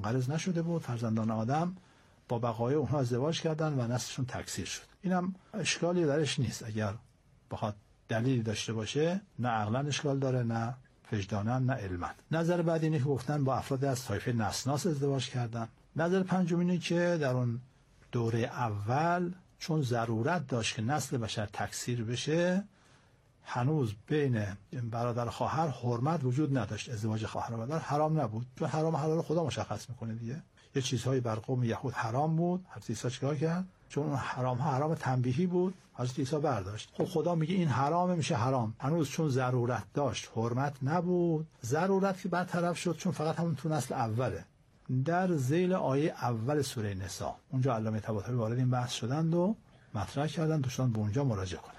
منقرض نشده بود. فرزندان آدم با بقای اونها ازدواج کردن و نسلشون تکثیر شد. اینم اشکالی درش نیست اگر بخواد دلیلی داشته باشه، نه عقلا اشکال داره، نه وجدانا، نه علما. نظر بعد اینه که گفتن با افراد از طایفه نسناس ازدواج کردن. نظر پنجم اینه که در اون دوره اول چون ضرورت داشت که نسل بشر تکثیر بشه، هنوز بین برادر خواهر حرمت وجود نداشت. ازدواج خواهر و برادر حرام نبود، چون حرام حلال خدا مشخص میکنه دیگه. یه چیزهایی بر قوم یهود حرام بود، حضرت عیسی چیکار کرد؟ چون اون حرام ها حرام تنبیهی بود، حضرت عیسی برداشت. خب خدا میگه این حرامه، میشه حرام. هنوز چون ضرورت داشت، حرمت نبود. ضرورت که برطرف شد چون فقط همون تو نسل اوله. در ذیل آیه اول سوره نساء اونجا علامه طباطبایی وارد این بحث شدند و مطرح کردن دوستان به اونجا مراجعه کنند.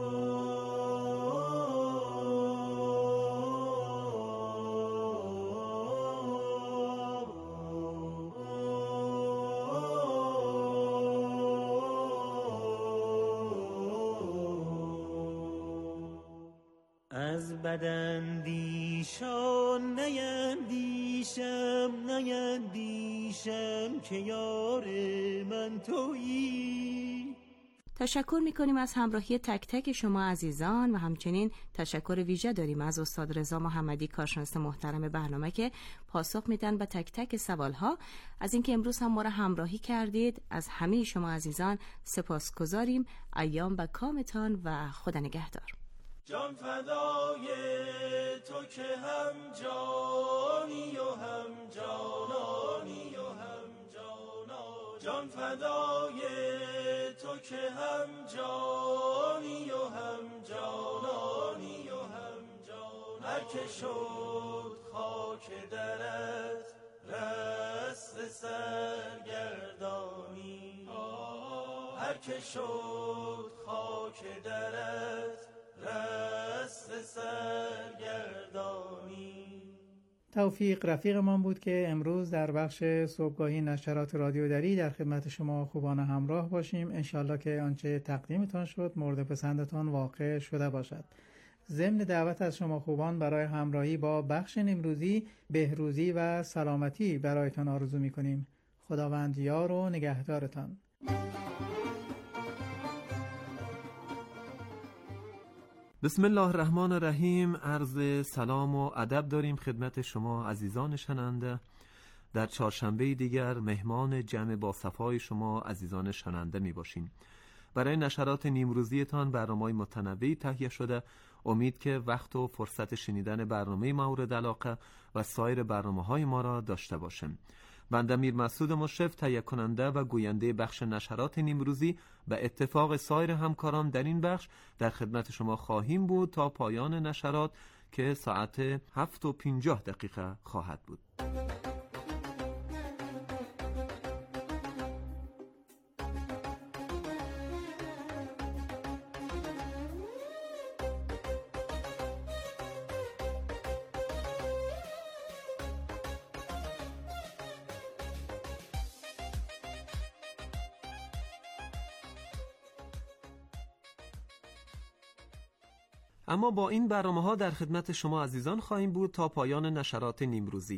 از بداندیشان نیندیشم که یار من تویی. تشکر میکنیم از همراهی تک تک شما عزیزان و همچنین تشکر ویژه داریم از استاد رضا محمدی کارشناس محترم برنامه که پاسخ میدن به تک تک سوالها. از اینکه امروز هم ما را همراهی کردید از همه شما عزیزان سپاسگزاریم. ایام به کامتان و خدا نگهدار. جان فدای تو که هم جانی و هم جانانی و هم جانا. جان فدای تو که هم جانی و هم جانانی و هم جانا. هر که شد خاک درت رست سرگردانی. هر که شد خاک درت رست سرگردانی. توفیق رفیقمان بود که امروز در بخش صبحگاهی نشرات رادیو دری در خدمت شما خوبان همراه باشیم. انشالله که آنچه تقدیمتان شد مورد پسندتان واقع شده باشد. ضمن دعوت از شما خوبان برای همراهی با بخش نیمروزی بهروزی و سلامتی برایتان آرزو می‌کنیم. خداوند یار و نگهدارتان. بسم الله الرحمن الرحیم. عرض سلام و ادب داریم خدمت شما عزیزان شنونده. در چهارشنبه دیگر مهمان جمع با صفای شما عزیزان شنونده می باشیم. برای نشرات نیمروزیتان برنامه‌های متنوعی تهیه شده. امید که وقت و فرصت شنیدن برنامه مورد علاقه و سایر برنامه‌های ما را داشته باشیم. بنده میر مسعود مشرف تهیه کننده و گوینده بخش نشرات نیمروزی به اتفاق سایر همکاران در این بخش در خدمت شما خواهیم بود تا پایان نشرات که ساعت 7:50 خواهد بود. اما با این برنامه‌ها در خدمت شما عزیزان خواهیم بود تا پایان نشرات نیمروزی.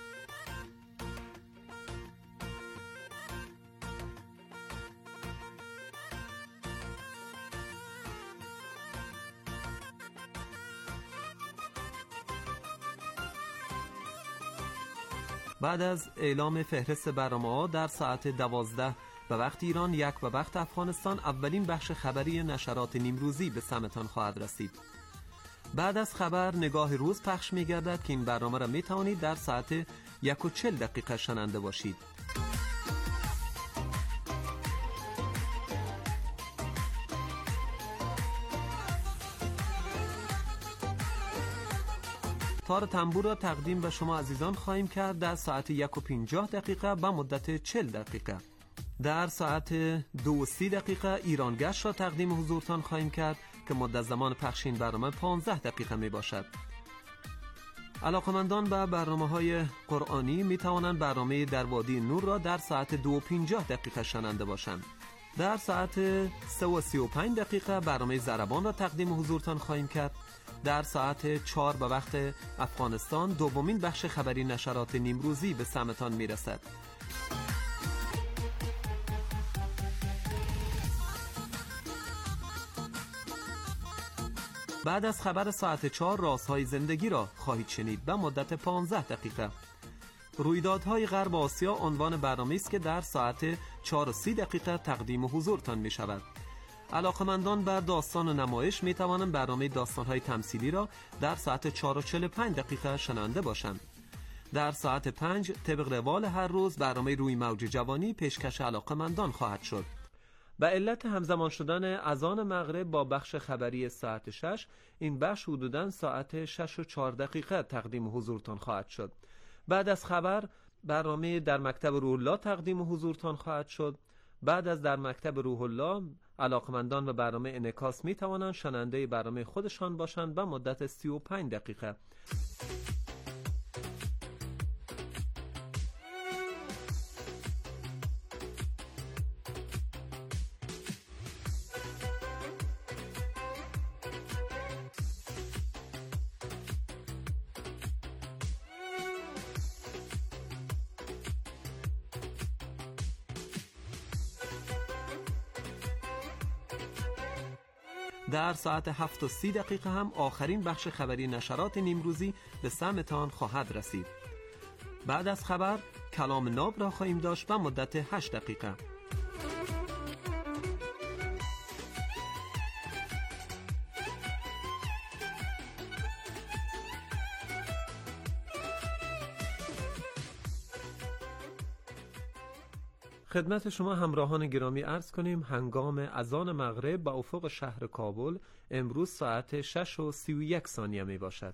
بعد از اعلام فهرست برنامه‌ها در ساعت 12 به وقت ایران، 1 به وقت افغانستان، اولین بخش خبری نشرات نیمروزی به سمتان خواهد رسید. بعد از خبر نگاه روز پخش می گردد که این برنامه را می توانید در ساعت 1:40 شنونده باشید. تار تنبور را تقدیم به شما عزیزان خواهیم کرد در ساعت 1:50 به مدت 40 دقیقه. در ساعت 2:30 ایرانگشت را تقدیم حضورتان خواهیم کرد که مدت زمان پخش این برنامه 15 دقیقه می باشد. علاقمندان به برنامه‌های قرآنی می توانند برنامه در وادی نور را در ساعت 2:50 شنونده باشند. در ساعت 3:35 برنامه ضربان را تقدیم حضورتان خواهیم کرد. در ساعت 4 به وقت افغانستان دومین بخش خبری نشرات نیمروزی به سمتان میرسد. بعد از خبر ساعت 4 رازهای زندگی را خواهید شنید به مدت 15 دقیقه. رویدادهای غرب آسیا عنوان برنامه است که در ساعت 4:30 تقدیم حضورتان می شود. علاقمندان بر داستان و نمایش می توانند برنامه داستانهای تمثیلی را در ساعت 4:45 شنونده باشند. در ساعت 5 طبق روال هر روز برنامه روی موج جوانی پیشکش علاقمندان خواهد شد. به علت همزمان شدن اذان مغرب با بخش خبری ساعت 6 این بخش حدوداً ساعت 6:04 تقدیم حضورتان خواهد شد. بعد از خبر برنامه در مکتب روح الله تقدیم حضورتان خواهد شد. بعد از در مکتب روح الله علاقمندان به برنامه انعکاس می توانند شنونده برنامه خودشان باشند به مدت 35 دقیقه. در ساعت 7:30 هم آخرین بخش خبری نشرات نیمروزی به سمتان خواهد رسید. بعد از خبر کلام ناب را خواهیم داشت به مدت 8 دقیقه. خدمت شما همراهان گرامی عرض کنیم هنگام اذان مغرب به افق شهر کابل امروز ساعت 6:31 می باشد.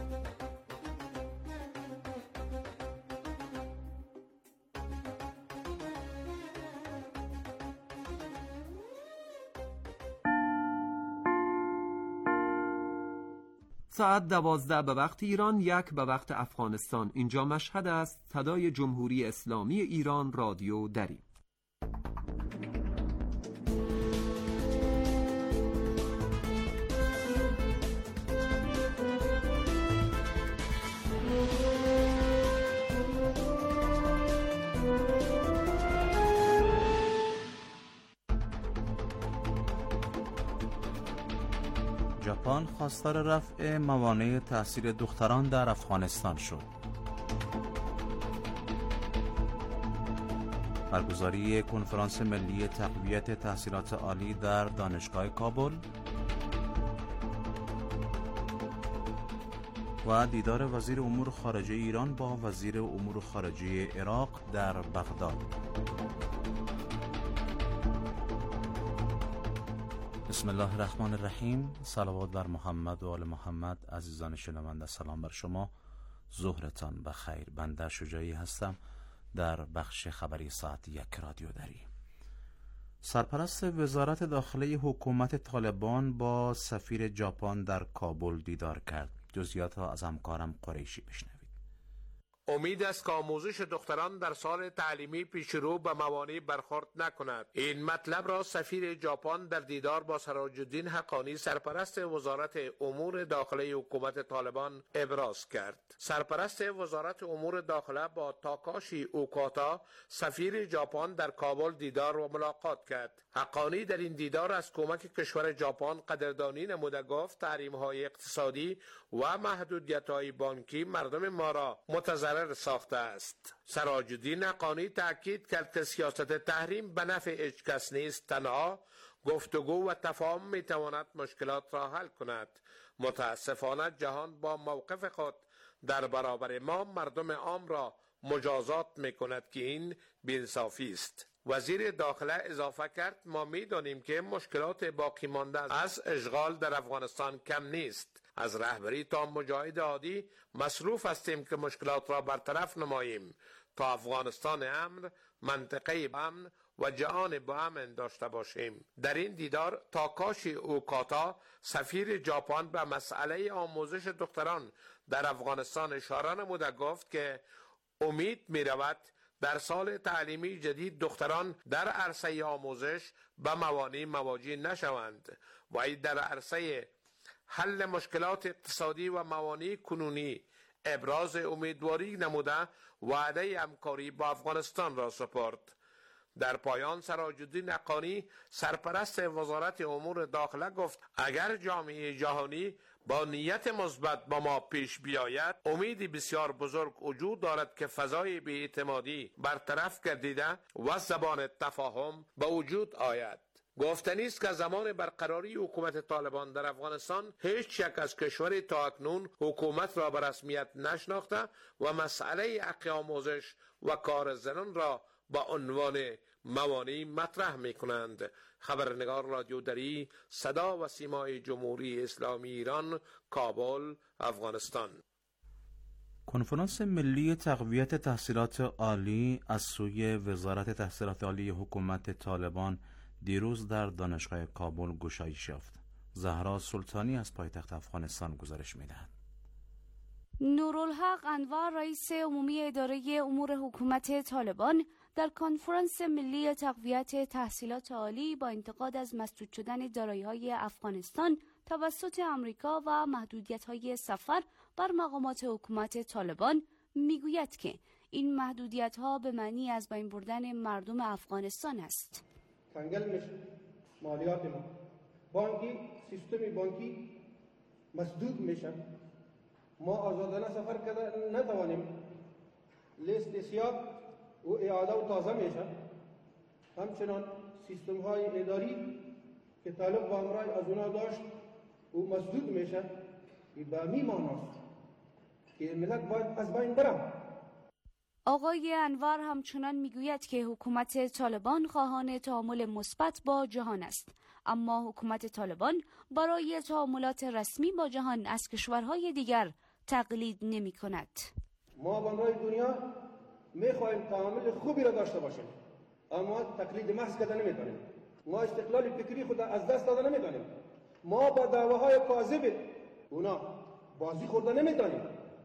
ساعت 12 به وقت ایران، 1 به وقت افغانستان. اینجا مشهد است. صدای جمهوری اسلامی ایران، رادیو دری. ژاپن خواستار رفع موانع تحصیل دختران در افغانستان شد. برگزاری کنفرانس ملی تقویت تحصیلات عالی در دانشگاه کابل و دیدار وزیر امور خارجه ایران با وزیر امور خارجه عراق در بغداد. بسم الله الرحمن الرحیم. صلوات بر محمد و آل محمد. عزیزان شنونده سلام بر شما، ظهرتان بخیر. بنده شجاعی هستم در بخش خبری ساعت 1 رادیو دری. سرپرست وزارت داخلی حکومت طالبان با سفیر ژاپن در کابل دیدار کرد. جزئیات را از همکارم قریشی بشنوید. امید است که آموزش دختران در سال تعلیمی پیشرو به موانع برخورد نکند. این مطلب را سفیر ژاپن در دیدار با سراج الدین حقانی سرپرست وزارت امور داخلی حکومت طالبان ابراز کرد. سرپرست وزارت امور داخله با تاکاشی اوکاتا سفیر ژاپن در کابل دیدار و ملاقات کرد. حقانی در این دیدار از کمک کشور ژاپن قدردانی نموده گفت تحریم‌های اقتصادی و محدودیت‌های بانکی مردم ما را متضرر ساخته است. سراج الدین حقانی تأکید کرد که سیاست تحریم به نفع هیچ کس نیست، تنها گفتگو و تفاهم میتواند مشکلات را حل کند. متاسفانه جهان با موقف خود در برابر ما مردم عام را مجازات میکند که این بی‌انصافی است. وزیر داخله اضافه کرد ما میدانیم که مشکلات باقی مانده از اشغال در افغانستان کم نیست. از رهبری تا مجاهد عادی مصروف هستیم که مشکلات را برطرف نماییم تا افغانستان امن، منطقه امن و جهان با امن داشته باشیم. در این دیدار تاکاشی اوکاتا سفیر ژاپن به مسئله آموزش دختران در افغانستان اشاره نموده گفت که امید می رود در سال تعلیمی جدید دختران در عرصه آموزش به موانع مواجه نشوند و این در عرصه حل مشکلات اقتصادی و موانع کنونی ابراز امیدواری نموده وعده همکاری با افغانستان را سپرد. در پایان سراج الدین حقانی سرپرست وزارت امور داخله گفت اگر جامعه جهانی با نیت مثبت با ما پیش بیاید امیدی بسیار بزرگ وجود دارد که فضای بی‌اعتمادی برطرف گردیده و زبان تفاهم به وجود آید. گفتنی است که زمان برقراری حکومت طالبان در افغانستان هیچ یک از کشور تا اکنون حکومت را به رسمیت نشناخته و مسئله حق آموزش و کار زنان را با عنوان موانع مطرح می کنند. خبرنگار رادیو دری، صدا و سیمای جمهوری اسلامی ایران، کابل، افغانستان. کنفرانس ملی تقویت تحصیلات عالی از سوی وزارت تحصیلات عالی حکومت طالبان دیروز در دانشگاه کابل گشایش یافت. زهرا سلطانی از پایتخت افغانستان گزارش می‌دهد. نورالحق انور رئیس عمومی اداره امور حکومت طالبان در کنفرانس ملی تقویت تحصیلات عالی با انتقاد از مسدود شدن دارایی‌های افغانستان توسط آمریکا و محدودیت‌های سفر بر مقامات حکومت طالبان میگوید که این محدودیت‌ها به معنی از بین بردن مردم افغانستان است. کنگل میشه مالیات ما، بانکی سیستم بانکی مسدود میشه، ما آزادانه سفر کرده نتوانیم، لیست سیاه و اعاده و تازه میشه، همچنان سیستم های اداری که تعلق با امرای از اونا داشت و مسدود میشه. به می معناست که ملت باید از بین برم. آقای انور همچنان میگوید که حکومت طالبان خواهان تعامل مثبت با جهان است، اما حکومت طالبان برای تعاملات رسمی با جهان از کشورهای دیگر تقلید نمی کند. ما با امرای دنیا میخواهیم تعامل خوبی را داشته باشیم، اما تقلید محض کرده نمیتونیم. ما استقلال فکری خود از دست داده نمیتونیم. ما با دعواهای کاذب اونا بازی خورده نمیتونیم.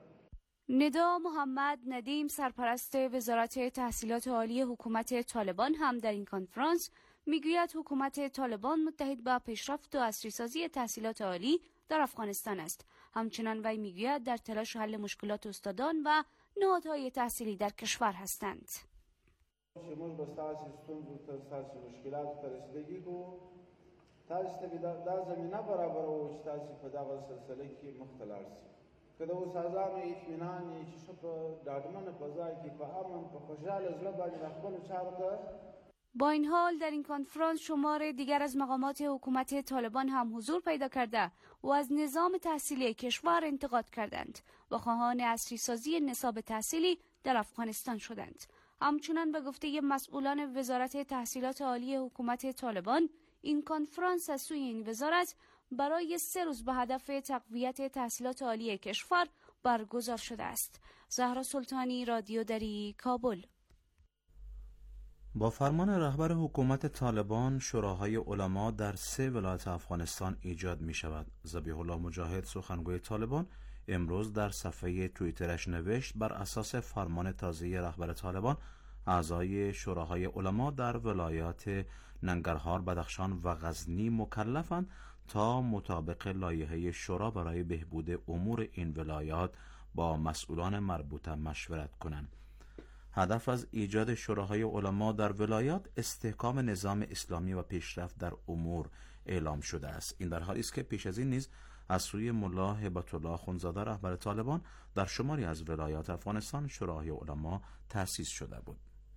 ندا محمد ندیم سرپرست وزارت تحصیلات عالی حکومت طالبان هم در این کنفرانس میگوید حکومت طالبان متحد با پیشرفت و عصری‌سازی تحصیلات عالی در افغانستان است. همچنان وی میگوید در تلاش حل مشکلات استادان و نهادهای تحصیلی در کشور هستند. شمول بستاسی ستونزو تاساسی مشکلات ترسیدگی کو تاسو دا زمینه برابر او چې تاسو په دغه سلسله کې مختلف سي کله اوس اعظم اطمینان چې شپ دادمن فضای کې په امن په خوشاله زړه باندې خپل چارو. با این حال در این کنفرانس شمار دیگر از مقامات حکومت طالبان هم حضور پیدا کرده و از نظام تحصیلی کشور انتقاد کردند و خواهان عصری‌سازی نصاب تحصیلی در افغانستان شدند. همچنان به گفته مسئولان وزارت تحصیلات عالی حکومت طالبان این کنفرانس از سوی این وزارت برای 3 روز به هدف تقویت تحصیلات عالی کشور برگزار شده است. زهرا سلطانی، رادیو دری، کابل. با فرمان رهبر حکومت طالبان شوراهای علما در 3 ولایت افغانستان ایجاد می شود. ذبیح الله مجاهد سخنگوی طالبان امروز در صفحه توییترش نوشت بر اساس فرمان تازه رهبر طالبان اعضای شوراهای علما در ولایات ننگرهار، بدخشان و غزنی مکلفند تا مطابق لایحه شورا برای بهبود امور این ولایات با مسئولان مربوطه مشورت کنند. هدف از ایجاد شوراهای علما در ولایات استحکام نظام اسلامی و پیشرفت در امور اعلام شده است. این در حالی است که پیش از این نیز از سوی ملا هبت الله اخوندزاده رهبر طالبان در شماری از ولایات افغانستان شوراهای علما تأسیس شده بود.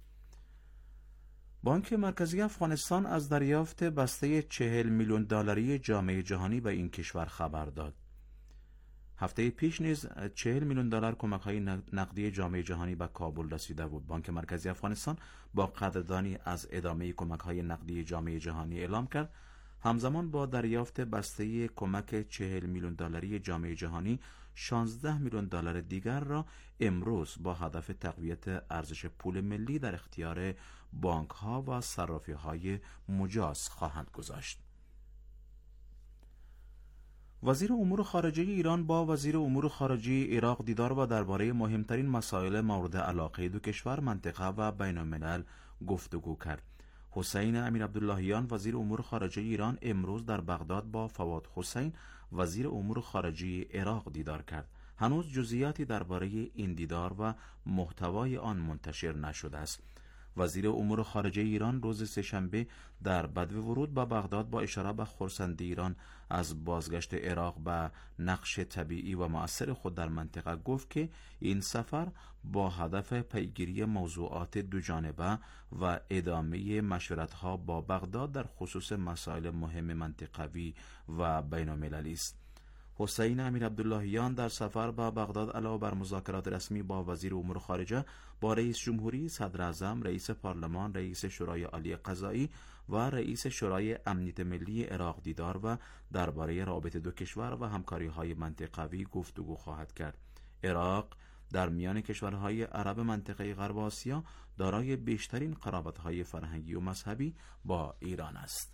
بانک مرکزی افغانستان از دریافت بسته 40 میلیون دلاری جامعه جهانی به این کشور خبر داد. هفته پیش نیز 40 میلیون دلار کمک‌های نقدی جامعه جهانی به کابل رسیده بود. بانک مرکزی افغانستان با قدردانی از ادامه کمک‌های نقدی جامعه جهانی اعلام کرد. همزمان با دریافت بسته کمک 40 میلیون دلاری جامعه جهانی 16 میلیون دلار دیگر را امروز با هدف تقویت ارزش پول ملی در اختیار بانک‌ها و صرافی‌های مجاز خواهند گذاشت. وزیر امور خارجه ایران با وزیر امور خارجه عراق دیدار و درباره مهمترین مسائل مورد علاقه دو کشور، منطقه و بین الملل گفتگو کرد. حسین امیرعبداللهیان وزیر امور خارجه ایران امروز در بغداد با فواد حسین وزیر امور خارجه عراق دیدار کرد. هنوز جزئیاتی درباره این دیدار و محتوای آن منتشر نشده است. وزیر امور خارجه ایران روز سه‌شنبه در بدو ورود به بغداد با اشاره به خرسندی ایران از بازگشت عراق به نقش طبیعی و مؤثر خود در منطقه گفت که این سفر با هدف پیگیری موضوعات دوجانبه و ادامه مشورت‌ها با بغداد در خصوص مسائل مهم منطقوی و بین‌المللی است. حسین امیرعبداللهیان در سفر به بغداد علاوه بر مذاکرات رسمی با وزیر امور خارجه با رئیس جمهوری، صدر اعظم، رئیس پارلمان، رئیس شورای عالی قضایی و رئیس شورای امنیت ملی عراق دیدار و درباره روابط دو کشور و همکاری‌های منطقوی گفتگو خواهد کرد. عراق در میان کشورهای عرب منطقه غرب آسیا دارای بیشترین قرابت‌های فرهنگی و مذهبی با ایران است.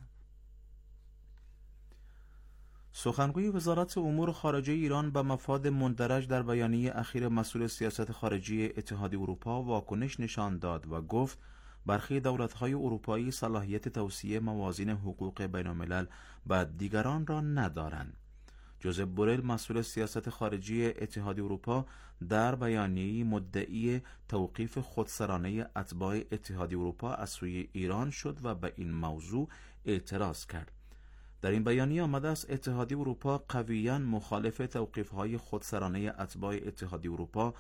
سخنگوی وزارت امور خارجه ایران به مفاد مندرج در بیانیه اخیر مسئول سیاست خارجی اتحادیه اروپا واکنش نشان داد و گفت برخی دولت‌های اروپایی صلاحیت توصیه موازین حقوق بین‌الملل به دیگران را ندارند. جوزپ بورل مسئول سیاست خارجی اتحادیه اروپا در بیانیه‌ای مدعی توقیف خودسرانه اتباع اتحادیه اروپا از سوی ایران شد و به این موضوع اعتراض کرد. در این بیانیه آمده است اتحادیه اروپا قویاً مخالف توقیف‌های خودسرانه اتباع اتحادیه اروپا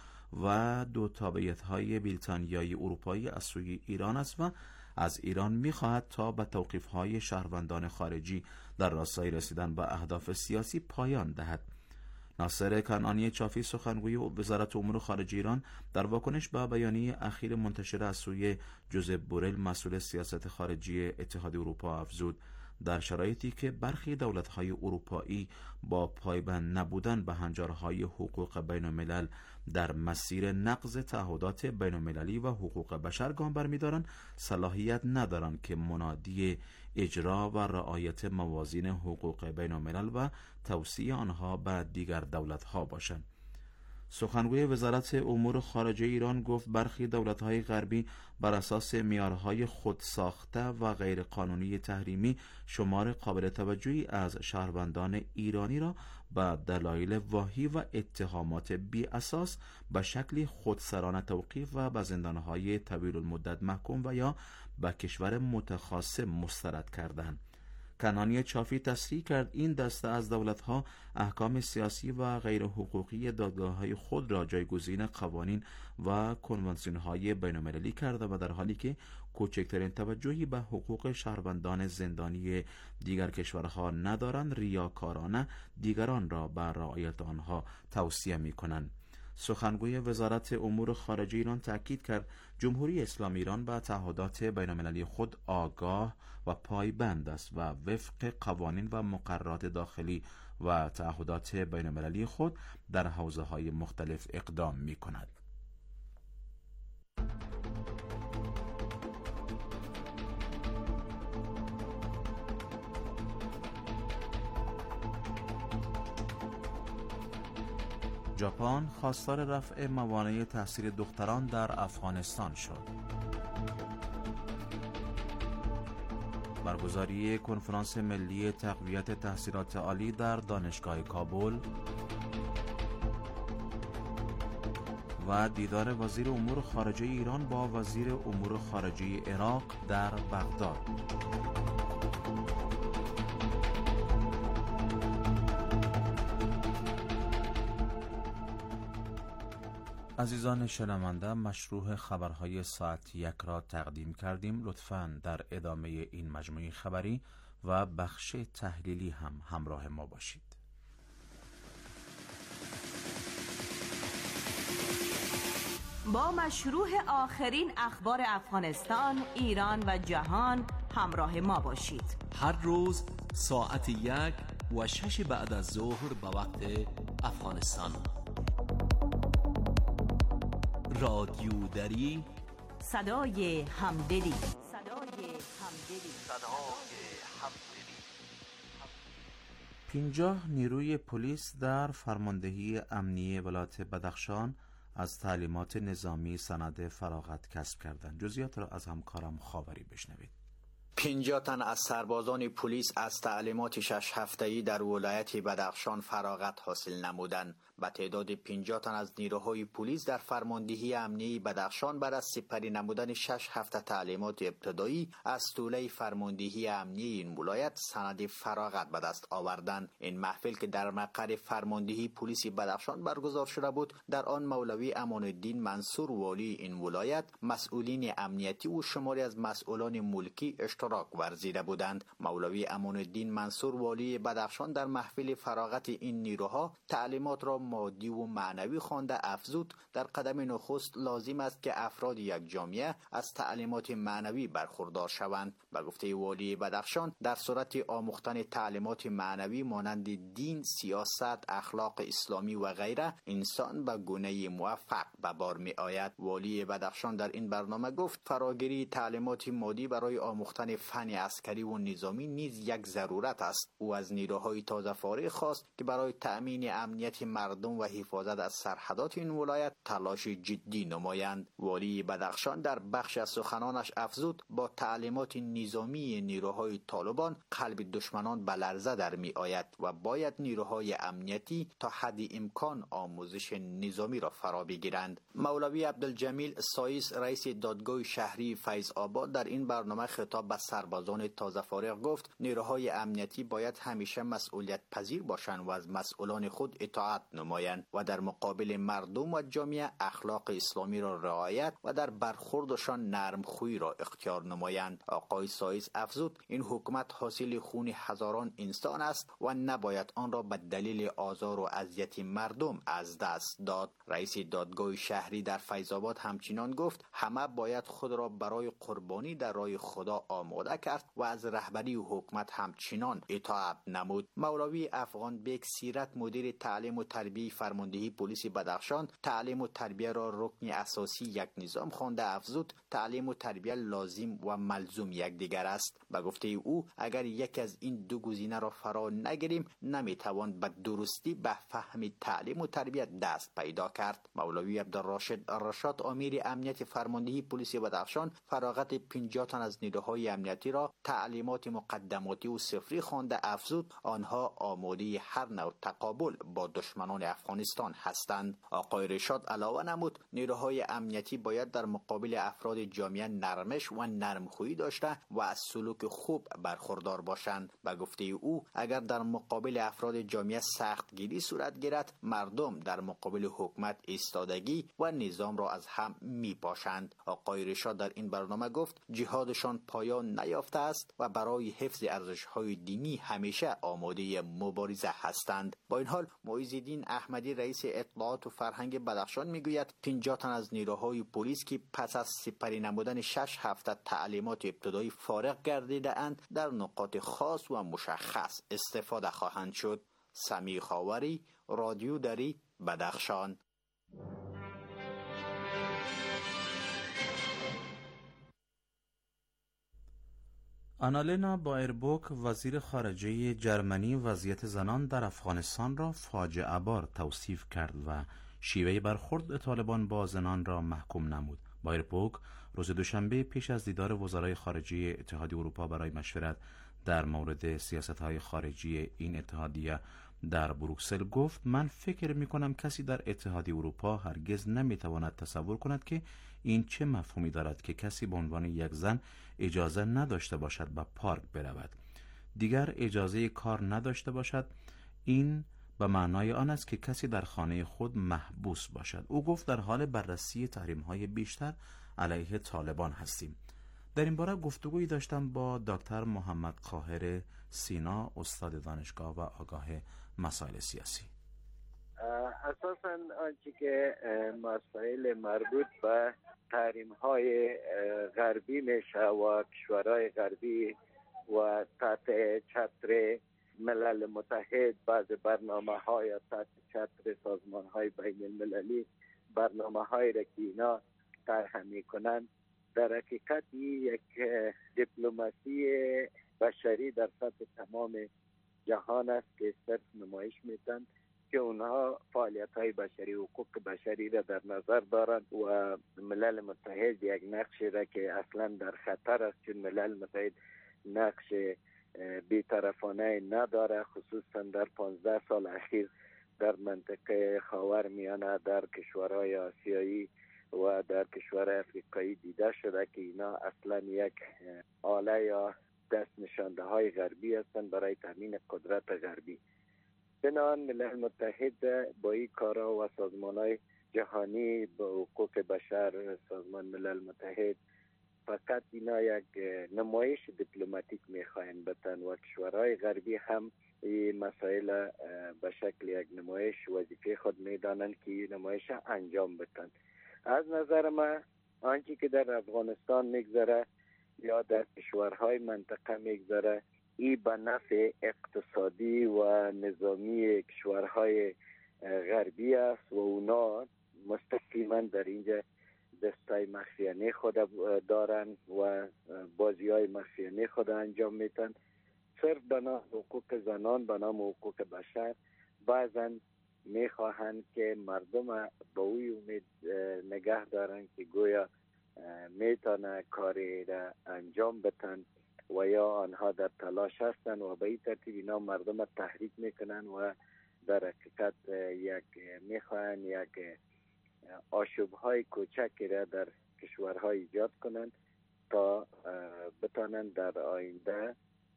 و دو تابعیت‌های بریتانیایی اروپایی از سوی ایران است و از ایران می‌خواهد تا به توقیف‌های شهروندان خارجی در راستای رسیدن به اهداف سیاسی پایان دهد. ناصر کنعانی چافی سخنگوی وزارت امور خارجه ایران در واکنش به بیانیه اخیر منتشر از سوی جوزپ بورل مسئول سیاست خارجی اتحادیه اروپا افزود در شرایطی که برخی دولت‌های اروپایی با پایبند نبودن به هنجارهای حقوق بین‌الملل در مسیر نقض تعهدات بین‌المللی و حقوق بشر گام برمی‌دارند، صلاحیت ندارند که منادی اجرا و رعایت موازین حقوق بین‌الملل و توصیه آنها به دیگر دولت‌ها باشند. سخنگوی وزارت امور خارجه ایران گفت برخی دولت‌های غربی بر اساس معیارهای خودساخته و غیرقانونی تحریمی شمار قابل توجهی از شهروندان ایرانی را به دلایل واهی و اتهامات بی اساس به شکلی خودسرانه توقیف و به زندانهای طویل المدت محکوم و یا به کشور متخاصم مسترد کردند. کنعانی چافی تصریح کرد این دسته از دولت‌ها احکام سیاسی و غیر حقوقی دادگاه‌های خود را جایگزین قوانین و کنوانسیون‌های بین‌المللی کرده و در حالی که کوچکترین توجهی به حقوق شهروندان زندانی دیگر کشورها ندارند، ریاکارانه دیگران را بر رعایت آنها توصیه می‌کنند. سخنگوی وزارت امور خارجه ایران تاکید کرد جمهوری اسلامی ایران به تعهدات بین‌المللی خود آگاه و پایبند است و وفق قوانین و مقررات داخلی و تعهدات بین‌المللی خود در حوزه‌های مختلف اقدام می‌کند. ژاپن خواستار رفع موانع تحصیل دختران در افغانستان شد. برگزاری کنفرانس ملی تقویت تحصیلات عالی در دانشگاه کابل و دیدار وزیر امور خارجه ایران با وزیر امور خارجه عراق در بغداد. عزیزان شنونده، مشروع خبرهای ساعت 1 را تقدیم کردیم. لطفاً در ادامه این مجموعه خبری و بخش تحلیلی هم همراه ما باشید. با مشروع آخرین اخبار افغانستان، ایران و جهان همراه ما باشید. هر روز ساعت 1 و 6 بعد از ظهر به وقت افغانستان. رادیو دری، صدای همدلی. 50 نیروی پلیس در فرماندهی امنیه ولایت بدخشان از تعلیمات نظامی سند فراغت کسب کردند. جزئیات را از همکارم خاوری بشنوید. 50 تن از سربازان پلیس از تعلیمات 6 هفته‌ای در ولایت بدخشان فراغت حاصل نمودند. به تعداد 50 تن از نیروهای پلیس در فرماندهی امنیه بدخشان بعد از سپری نمودن 6 هفته تعلیمات ابتدایی از طوله فرماندهی امنیه این ولایت سند فراغت به دست آوردند. این محفل که در مقر فرماندهی پلیس بدخشان برگزار شده بود، در آن مولوی امان الدین منصور والی این ولایت، مسئولین امنیتی و شماری از مسئولان ملکی اشتراک ورزیده بودند. مولوی امان الدین منصور والی بدخشان در محفل فراغت این نیروها تعلیمات را مادی و معنوی خوانده افزود در قدم نخست لازم است که افراد یک جامعه از تعلیمات معنوی برخوردار شوند. به گفته والی بدخشان، در صورت آموختن تعلیمات معنوی مانند دین، سیاست، اخلاق اسلامی و غیره، انسان به گونه موفق به بار می آید. والی بدخشان در این برنامه گفت فراگیری تعلیمات مادی برای آموختن فن عسکری و نظامی نیز یک ضرورت است. او از نیروهای تازه فارغ خواست که برای تأمین امنیت مردم و حفاظت از سرحدات این ولایت تلاش جدی نمایند. والی بدخشان در بخش از سخنانش افزود با تعلیمات نظامی نیروهای طالبان قلب دشمنان به لرزه در می آید و باید نیروهای امنیتی تا حد امکان آموزش نظامی را فرا بگیرند. مولوی عبدالجمیل سایس رئیس دادگاه شهری فیض آباد در این برنامه خطاب به سربازان تازه فارغ گفت نیروهای امنیتی باید همیشه مسئولیت پذیر باشند و از مسئولان خود اطاعت نمایند و در مقابل مردم و جامعه اخلاق اسلامی را رعایت و در برخوردشان نرم خویی را اختیار نمایند. آقای سایس افزود این حکومت حاصل خون هزاران انسان است و نباید آن را به دلیل آزار و اذیت مردم از دست داد. رئیس دادگاه شهری در فیض آباد همچنین گفت همه باید خود را برای قربانی در راه خدا آماده کرد و از رهبری حکومت همچنان اطاعت نمود. مولوی افغان بیگ سیرت مدیر تعلیم و تربیه فرماندهی پلیس بدخشان تعلیم و تربیه را رکن اساسی یک نظام خوانده افزود تعلیم و تربیه لازم و ملزوم یکدیگر است. به گفته او اگر یکی از این دو گزینه را فرا نگیریم نمیتوان به درستی به فهم تعلیم و تربیه دست پیدا کرد. مولوی عبدالراشد رشاد امیر امنیت فرماندهی پلیس بدخشان فراغت 50 تن از نیروهای امنیتی را تعلیمات مقدماتی و صفری خوانده افزود آنها آماده هر نوع تقابل با دشمنان افغانستان هستند. آقای رشاد علاوه نمود نیروهای امنیتی باید در مقابل افراد جامعه نرمش و نرمخویی داشته و از سلوک خوب برخوردار باشند. به گفته او اگر در مقابل افراد جامعه سختگیری صورت گیرد مردم در مقابل حکومت ایستادگی و نظام را از هم میپاشند. آقای رشاد در این برنامه گفت جهادشان پایان نیافته است و برای حفظ ارزش‌های دینی همیشه آماده مبارزه هستند. با این حال معیز الدین احمدی رئیس اطلاعات و فرهنگ بدخشان میگوید 50 تن از نیروهای پلیس که پس از سپری نمودن 6 هفته تعلیمات ابتدایی فارغ گردیده اند در نقاط خاص و مشخص استفاده خواهند شد. سمیع خاوری، رادیو دری، بدخشان. آنالینا بایربوک وزیر خارجه جرمنی وضعیت زنان در افغانستان را فاجعه بار توصیف کرد و شیوه برخورد طالبان با زنان را محکوم نمود. بایربوک روز دوشنبه پیش از دیدار وزرای خارجه اتحادیه اروپا برای مشورت در مورد سیاست‌های خارجی این اتحادیه در بروکسل گفت من فکر می‌کنم کسی در اتحادیه اروپا هرگز نمی‌تواند تصور کند که این چه مفهومی دارد که کسی به عنوان یک زن اجازه نداشته باشد به پارک برود، دیگر اجازه کار نداشته باشد. این به معنای آن است که کسی در خانه خود محبوس باشد. او گفت در حال بررسی تحریم‌های بیشتر علیه طالبان هستیم. در این باره گفتگویی داشتم با دکتر محمد قاهر سینا، استاد دانشگاه و آگاه مسائل سیاسی. اساساً آنچه که مسائل مربوط به تحریم‌های غربی میشه و کشورهای غربی و تحت چتر ملل متحد بعض برنامه‌های یا تحت چتر سازمان‌های بین المللی برنامه‌های را که اینا طرح می‌کنند در حقیقت یک دیپلماسی بشری در سطح تمام جهان است که صرف نمایش میتن که اونها فعالیت‌های بشری و حقوق بشری را در نظر دارند و ملل متحد یک نقشی را که اصلا در خطر است، چون ملل متحد نقش بی‌طرفانه نداره، خصوصا در 15 سال اخیر در منطقه خاورمیانه، در کشورهای آسیایی و در کشورهای افریقایی دیده شده که اینا اصلا یک آله یا دست نشانده های غربی هستند برای تامین قدرت غربی. بنابراین ملل متحد با این کارا و سازمان‌های جهانی به حقوق بشر، سازمان ملل متحد، فقط اینا یک نمایش دیپلماتیک میخواین بتن و کشورهای غربی هم این مسائل به شکل یک نمایش وظیفه خود میدانند که این نمایش انجام بتن. از نظر من آنچه که در افغانستان میگذره یا در کشورهای منطقه میگذره، این به نفع اقتصادی و نظامی کشورهای غربی است و اونا مستقیما در اینجا دستای مخفیانه خود دارن و بازی های مخفیانه خود انجام میتن. صرف بنا حقوق زنان، بنا حقوق بشر، بعضا میخواهند که مردم با اوی امید نگه دارن که گویا میتونه کاری را انجام بتن و یا آنها در تلاش هستن و به این ترتیب اینا مردم تحریک میکنن و در حقیقت میخواهند یک آشوب‌های کوچکی را در کشورها ایجاد کنند تا بتانند در آینده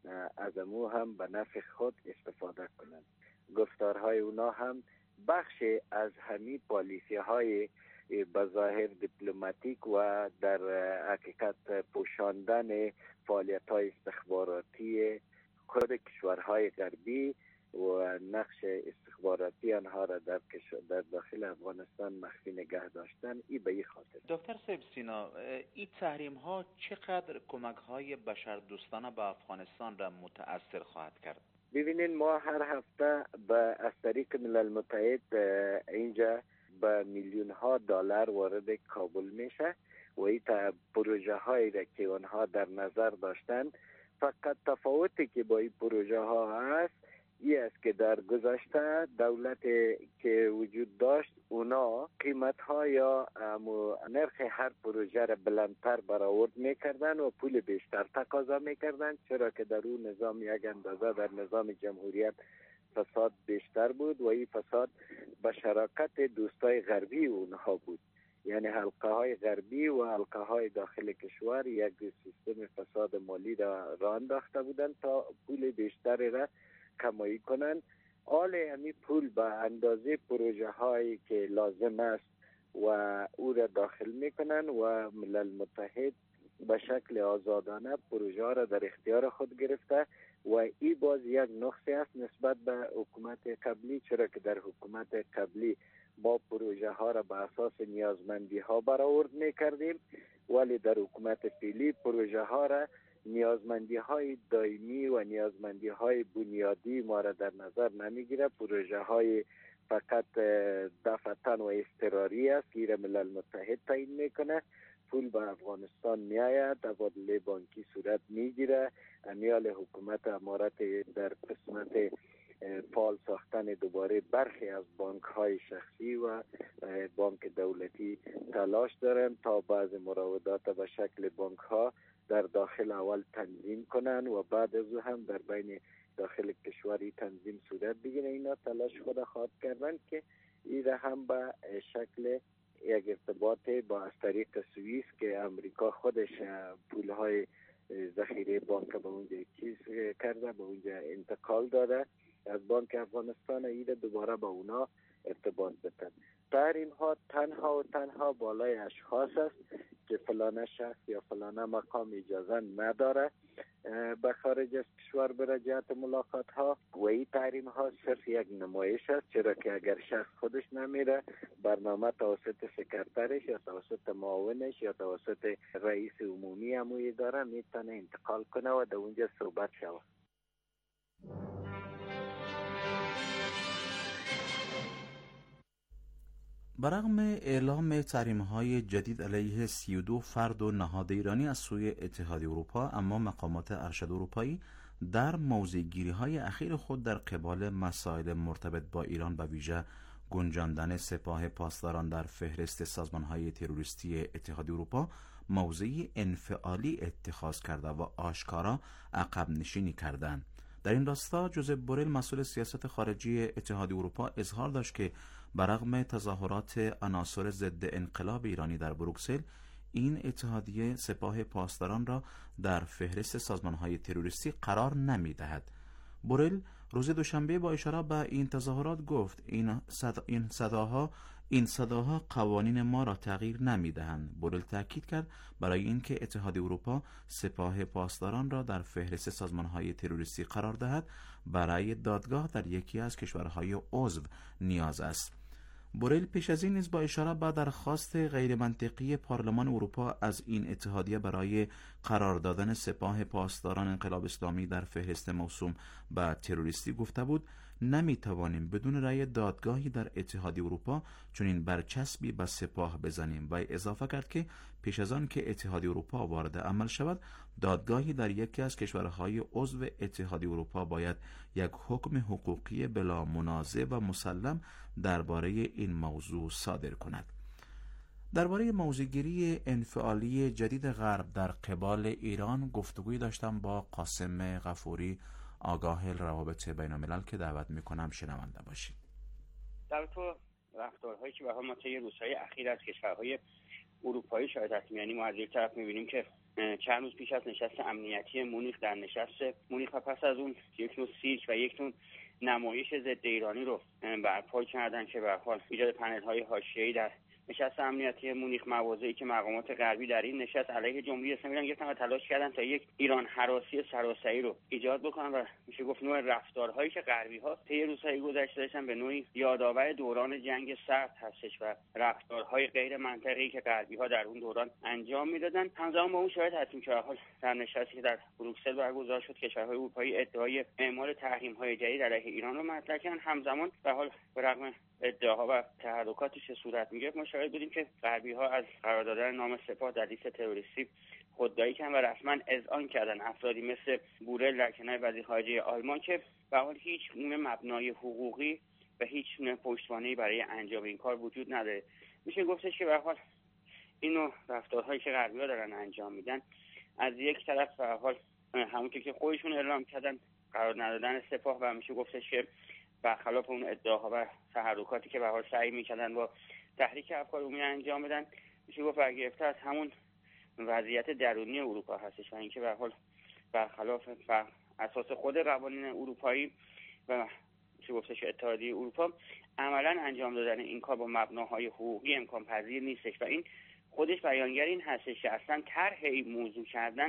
از امو هم به نفع خود استفاده کنند. گفتارهای اونا هم بخش از همین پالیسی‌های بظاهر دیپلماتیک و در حقیقت پوشاندن فعالیت‌های استخباراتی خود کشورهای غربی و نقش استخباراتی آنها را در داخل افغانستان مخفی نگه داشتن. ای به این خاطر. دکتر صاحب سینا، این تحریم ها چقدر کمک های بشر دوستانه به افغانستان را متأثر خواهد کرد؟ ببینین ما هر هفته از طریق ملل متحد اینجا به میلیون ها دلار وارد کابل میشه و این پروژه هایی را که آنها در نظر داشتن، فقط تفاوتی که با این پروژه ها هست این است که در گذشته دولت که وجود داشت اونا قیمت ها یا نرخ هر پروژه را بلندتر برآورد میکردن و پول بیشتر تقاضا میکردن، چرا که در اون نظام یک اندازه در نظام جمهوریت فساد بیشتر بود و این فساد به شراکت دوستای غربی اونها بود، یعنی حلقه های غربی و حلقه های داخل کشور یک سیستم فساد مالی را انداخته بودند تا پول بیشتری را کمایی کنند. حال همین پول به اندازه پروژه هایی که لازم است و او را داخل میکنن و ملل متحد به شکل آزادانه پروژه ها را در اختیار خود گرفته و این باز یک نقصی است نسبت به حکومت قبلی، چرا که در حکومت قبلی ما پروژه ها را به اساس نیازمندی ها برآورد میکردیم، ولی در حکومت فعلی پروژه ها را نیازمندی های دائمی و نیازمندی های بنیادی ما را در نظر نمیگیره. پروژه های فقط دفعتن و اضطراری است که ملل متحد تعیین میکنه. پول به افغانستان میآید، تبادله بانکی صورت میگیره، امیال حکومت امارت در قسمت فعال ساختن دوباره برخی از بانک های شخصی و بانک دولتی تلاش دارن تا بعض مراودات به شکل بانک ها در داخل اول تنظیم کنن و بعد از او هم در بین داخل کشوری تنظیم صورت بگیره. اینا تلاش خود خواهد کردن که این هم به شکل یک ارتباط با از طریق سوئیس که امریکا خودش پولهای ذخیره بانک به اونجا چیز کرده، به اونجا انتقال داده از بانک افغانستان، ایده دوباره با اونا ارتباط بتن. تحریم ها تنها بالای اشخاص است که فلانه شخص یا فلانه مقام اجازه نداره به خارج از کشور بره جهت ملاقات ها و این تحریم ها صرف یک نمایش است، چرا که اگر شخص خودش نمیره برنامه توسط سکرترش یا توسط معاونش یا توسط رئیس عمومی هموی داره میتونه انتقال کنه و در اونجا صحبت شود. برغم اعلام تحریم‌های جدید علیه 32 فرد و نهاد ایرانی از سوی اتحادیه اروپا، اما مقامات ارشد اروپایی در موضع‌گیری‌های اخیر خود در قبال مسائل مرتبط با ایران و ویژه گنجاندن سپاه پاسداران در فهرست سازمان‌های تروریستی اتحاد اروپا موضعی انفعالی اتخاذ کرده و آشکارا عقب نشینی کردند. در این راستا جوزپ بوریل مسئول سیاست خارجی اتحاد اروپا اظهار داشت که برغم تظاهرات عناصر ضد انقلاب ایرانی در بروکسل، این اتحادیه سپاه پاسداران را در فهرست سازمان‌های تروریستی قرار نمی‌دهد. بوریل روز دوشنبه با اشاره به این تظاهرات گفت این صداها قوانین ما را تغییر نمی‌دهند. بوریل تاکید کرد برای اینکه اتحاد اروپا سپاه پاسداران را در فهرست سازمان‌های تروریستی قرار دهد، برای دادگاه در یکی از کشورهای عضو نیاز است. بوریل پیش از این نیز با اشاره به درخواست غیر منطقی پارلمان اروپا از این اتحادیه برای قرار دادن سپاه پاسداران انقلاب اسلامی در فهرست موسوم به تروریستی گفته بود نمیتوانیم بدون رأی دادگاهی در اتحاد اروپا چنین برچسبی به سپاه بزنیم و اضافه کرد که پیش از آن که اتحاد اروپا وارد عمل شود، دادگاهی در یکی از کشورهای عضو اتحاد اروپا باید یک حکم حقوقی بلا منازع و مسلم درباره این موضوع صادر کند. درباره موضع‌گیری انفعالی جدید غرب در قبال ایران گفتگوی داشتم با قاسم غفوری، آگاه روابط بین الملل که دعوت میکنم شنونده باشید. در تو رفتارهایی که به ما طی روزهای اخیر از کشورهای اروپایی شاهد هستیم، یعنی ما از یک طرف میبینیم که چند روز پیش از نشست امنیتی مونیخ، در نشست مونیخ و پس از اون یک نوع سیرک و یک نوع نمایش ضد ایرانی رو برپا کردن که به هر حال ایجاد پنل‌های حاشیه‌ای در نشست امنیتی مونیخ، مواضعی که مقامات غربی در این نشست علیه جمهوری اسلامی ایران گرفتن و تلاش کردن تا یک ایران هراسی سراسری رو ایجاد بکنن و میشه گفت نوع رفتارهایی که غربی‌ها طی روزهای گذشته داشتن به نوعی یادآور دوران جنگ سرد هستش و رفتارهای غیر منطقی که غربی‌ها در اون دوران انجام میدادن. همزمان با اون شاهد هستیم که در نشستی که در بروکسل برگزار شد کشورهای اروپایی ادعای اعمال تحریم‌های جدید علیه ایران رو مطرح کردن. همزمان به حال برغم ادعاها و تحرکاتی که صورت میگرفت ما شاهد بودیم که غربی‌ها از قرار دادن نام سپاه در لیست تروریستی خودداری کردن و رسما اذعان کردن افرادی مثل بورل در کنار وزیر خارجه آلمان که به حال هیچ گونه مبنای حقوقی و هیچ گونه پشتوانه‌ای برای انجام این کار وجود نداره. میشه گفتش که به حال این نوع رفتارهایی که غربی‌ها دارن انجام میدن، از یک طرف به حال همونطور که خودشون اعلام کردن قرار ندادن سپاه و میشه گفتش که برخلاف اون ادعاها و تحرکاتی که به حال سعی می‌کردن با تحریک افکار عمومی انجام بدن، میشه گفت برگرفته از همون وضعیت درونی اروپا هستش و اینکه به حال برخلاف اساس خود قوانین اروپایی و میشه گفتش اتحادیه اروپا عملاً انجام دادن این کار با مبناهای حقوقی امکان پذیر نیستش و این خودش بیانگر این هستش که اصلا طرح این موضوع کردن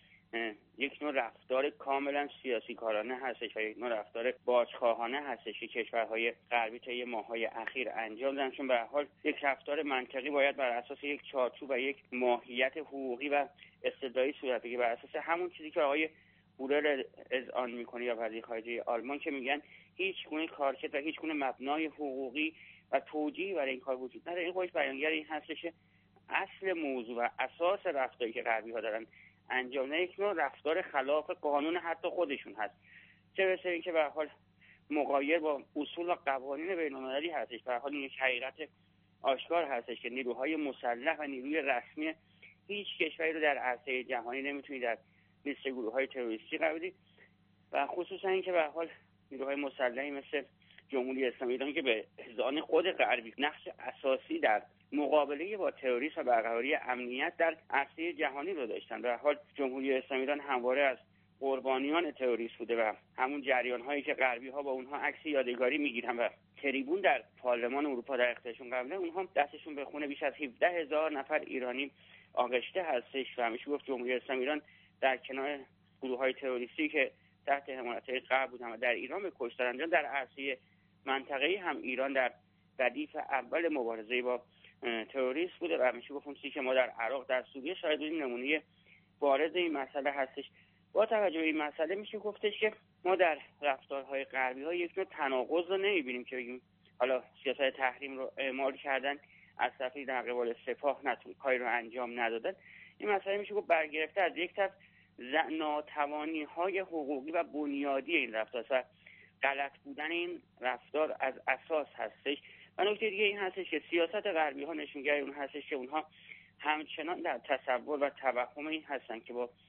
یک نوع رفتار کاملا سیاسی کارانه هستش و یک نوع رفتار باجخواهانه هستش که کشورهای غربی طی ماه‌های اخیر انجام دادن، چون به هر حال یک رفتار منطقی باید بر اساس یک چارچوب و یک ماهیت حقوقی و استدلالی صورت بگیره، بر اساس همون چیزی که آقای بورل اذعان میکنه یا وزیر خارجه آلمان که میگن هیچ گونه کارکرد و هیچ گونه مبنای حقوقی و توجیهی برای این کار وجود نداره. این خودش بیانگر این هستش که اصل موضوع و اساس رفتاری که غربی‌ها دارن انجام یک نوع رفتار خلاف قانون حتی خودشون هست، چه برسه اینکه به هر حال مغایر با اصول و قوانین بین‌المللی هستش. به هر حال این یک حقیقت آشکار هستش که نیروهای مسلح و نیروی رسمی هیچ کشوری رو در عرصه جهانی نمیتونی در لیست گروه‌های تروریستی قرار بدی و خصوصا اینکه به هر حال نیروهای مسلحی مثل جمهوری اسلامی ایران که به اذعان خود غربی نقش اساسی در مقابله با تروریسم و برقراری امنیت در عرصه جهانی رو داشتن. در حال جمهوری اسلامی ایران همواره از قربانیان تروریسم بوده و همون جریان‌هایی که غربی‌ها با اونها عکس یادگاری می‌گیرن و تریبون در پارلمان اروپا در اختیارشون قرار میدن، اونها دستشون به خون بیش از 17,000 نفر ایرانی آغشته هستش و همیشه گفت جمهوری اسلامی ایران در کنار گروه‌های تروریستی که تحت حمایت غرب بودن و در ایران به کشتار انجام، در عرصه منطقه‌ای هم ایران در ردیف اول مبارزه با تروریسم بوده و میشه گفت اون چیزی که ما در عراق در سوریه شاهد بودیم نمونه بارز این مسئله هستش. با توجه به این مسئله میشه گفتش که ما در رفتارهای غربی‌ها یک نوع تناقض رو نمی‌بینیم که بگیم حالا سیاست تحریم رو اعمال کردن از طرفی در قبال سپاه کاری رو انجام ندادن. این مسئله میشه گفت برگرفته از یک طرف ناتوانی های حقوقی و بنیادی این رفتار و غلط بودن این رفتار از اساس هستش. و نکته دیگه این هستش که سیاست غربی ها نشونگر اون هستش که اونها همچنان در تصور و توهم این هستن که با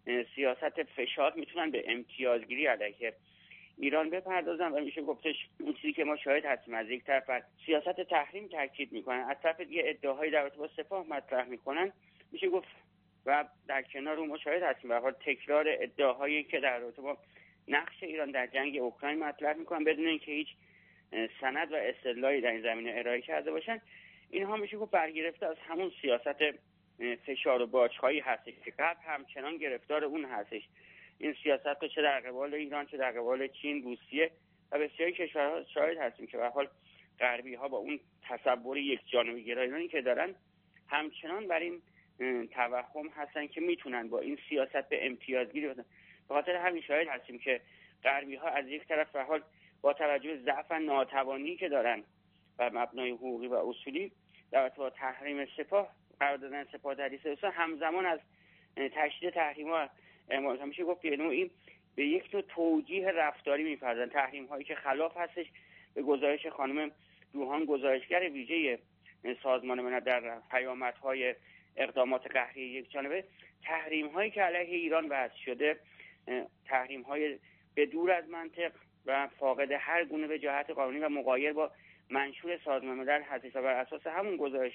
سیاست فشار میتونن به امتیازگیری علیه ایران بپردازن و میشه گفتش اون چیزی که ما شاهد هستیم از یک طرف سیاست تحریم تاکید میکنن، از طرف دیگه ادعاهای در رابطه با سپاه مطرح میکنن، میشه گفت و در کنار اون مشاهد هستیم به حال تکرار ادعاهایی که در رابطه با نقش ایران در جنگ اوکراین مطرح میکنن بدون اینکه هیچ سند و استدلالی در این زمینه ارائه کرده باشن. اینها میشه گفت برگرفته از همون سیاست فشار و باج‌هایی هستش که غرب همچنان گرفتار اون هستش. این سیاست چه در قبال ایران چه در قبال چین، روسیه و بسیاری کشورها شاهد هستیم که به حال غربی ها با اون تصور یک جانبه گرایانه‌ای که دارن همچنان بر این توهم هستن که میتونن با این سیاست به امتیازگیری برسن. به خاطر همین شاهد هستیم که غربی ها از یک طرف به حال با توجه به ضعف و ناتوانی که دارن بر مبنای حقوقی و اصولی در با تحریم سپاه قرار دادن سپاه در لیست همزمان از تشدید تحریم‌ها میشه گفت به نوعی به یک نوع توجیه رفتاری می‌پردازن، تحریم‌هایی که خلاف هستش به گزارش خانم روحان گزارشگر ویژه سازمان ملل در پیامدهای اقدامات قهری یکجانبه، تحریم‌هایی که علیه ایران وضع شده تحریم‌های به دور از منطق و فاقد هر گونه وجاهت قانونی و مغایر با منشور سازمان ملل هستش و بر اساس همون گزارش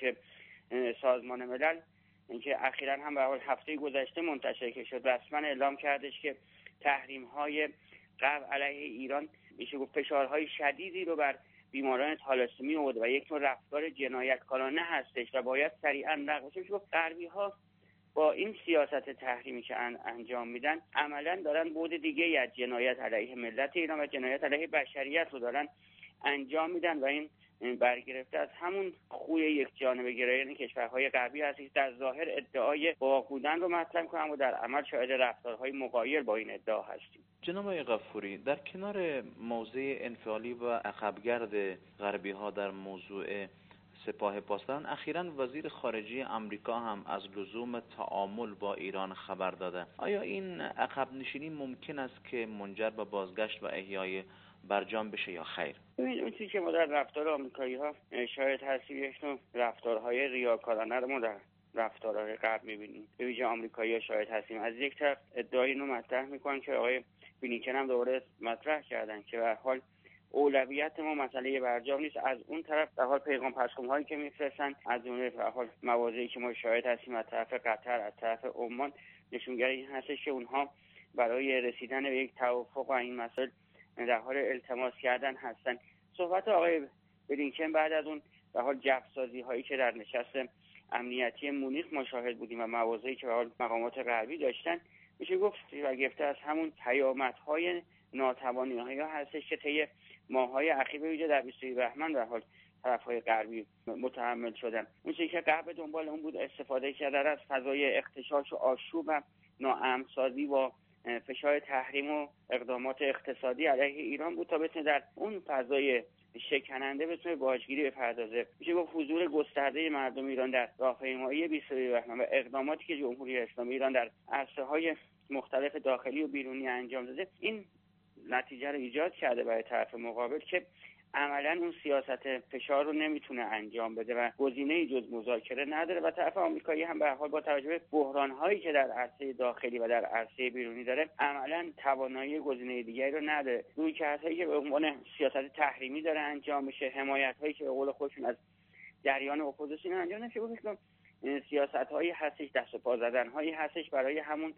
سازمان ملل اینکه اخیراً هم به حال هفته گذشته منتشر که شد رسما اعلام کردش که تحریم‌های غرب علیه ایران میشه گفت فشارهای شدیدی رو بر بیماران تالاسمی آورده و یک نوع رفتار جنایتکارانه هستش و باید سریعاً لغو بشه. میشه گفت غربی‌ها با این سیاست تحریمی که انجام میدن عملاً دارن بعد دیگه از جنایت علیه ملت ایران و جنایت علیه بشریت رو دارن انجام میدن و این برگرفته از همون خوی یک جانبه گرایانه کشورهای غربی هست که در ظاهر ادعای باق بودن رو مطرح می‌کنن و در عمل شاهد رفتارهای مغایر با این ادعا هستیم. جناب آقای غفوری، در کنار موضع انفعالی و عقبگرد غربی‌ها در موضوع سپاه پاسداران، اخیراً وزیر خارجه آمریکا هم از لزوم تعامل با ایران خبر داده. آیا این عقب نشینی ممکن است که منجر به بازگشت و احیای برجام بشه یا خیر؟ ببینید اون چیزی که ما در رفتار آمریکایی‌ها شاید هستیم یک نوع رفتارهای ریاکارانه رو ما در رفتارهای غرب می‌بینیم. به ویژه آمریکایی‌ها شاید هستیم. از یک طرف ادعای اینو مطرح می‌کنن که آقای بلینکن هم دوباره مطرح کردن که به هر حال اولویت ما مسئله برجام نیست. از اون طرف در حال پیغام پسخون‌هایی که می‌فرستن از اون در حال مواضعی که ما شاهد هستیم از طرف قطر از طرف عمان نشونگر این هستش که اونها برای رسیدن به یک توافق این مسائل در حال التماس کردن هستن. صحبت آقای بلینکن بعد از اون در حال جفسازی هایی که در نشست امنیتی مونیخ مشاهد بودیم و مواضعی که به حال مقامات غربی داشتن میشه گفت گرفته از همون پیامدهای ناتوانی‌های هستش که طی ماه‌های اخیر به ویژه در 22 بهمن در حال طرف‌های غربی متحمل شدن. اون چیزی که غرب دنبال اون بود استفاده کردن از فضای اغتشاش و آشوب و ناامن‌سازی با فشار تحریم و اقدامات اقتصادی علیه ایران بود تا بتونه در اون فضای شکننده بتونه باجگیری بپردازه. میشه گفت حضور گسترده مردم ایران در راهپیمایی 22 بهمن و اقداماتی که جمهوری اسلامی ایران در عرصه‌های مختلف داخلی و بیرونی انجام داده این نتیجه رو ایجاد کرده برای طرف مقابل که عملا اون سیاست فشار رو نمیتونه انجام بده و گزینه‌ای جز مذاکره نداره و طرف آمریکایی هم به هر حال با توجه به بحران‌هایی که در عرصه داخلی و در عرصه بیرونی داره عملا توانایی گزینه دیگری رو نداره. رویکردهایی که به عنوان سیاست تحریمی داره انجام میشه، حمایت‌هایی که به قول خودشون از جریان اپوزیسیون انجام نمیشه، گفتم سیاست‌هایی هستش، دست و پا زدن‌هایی هستش برای همون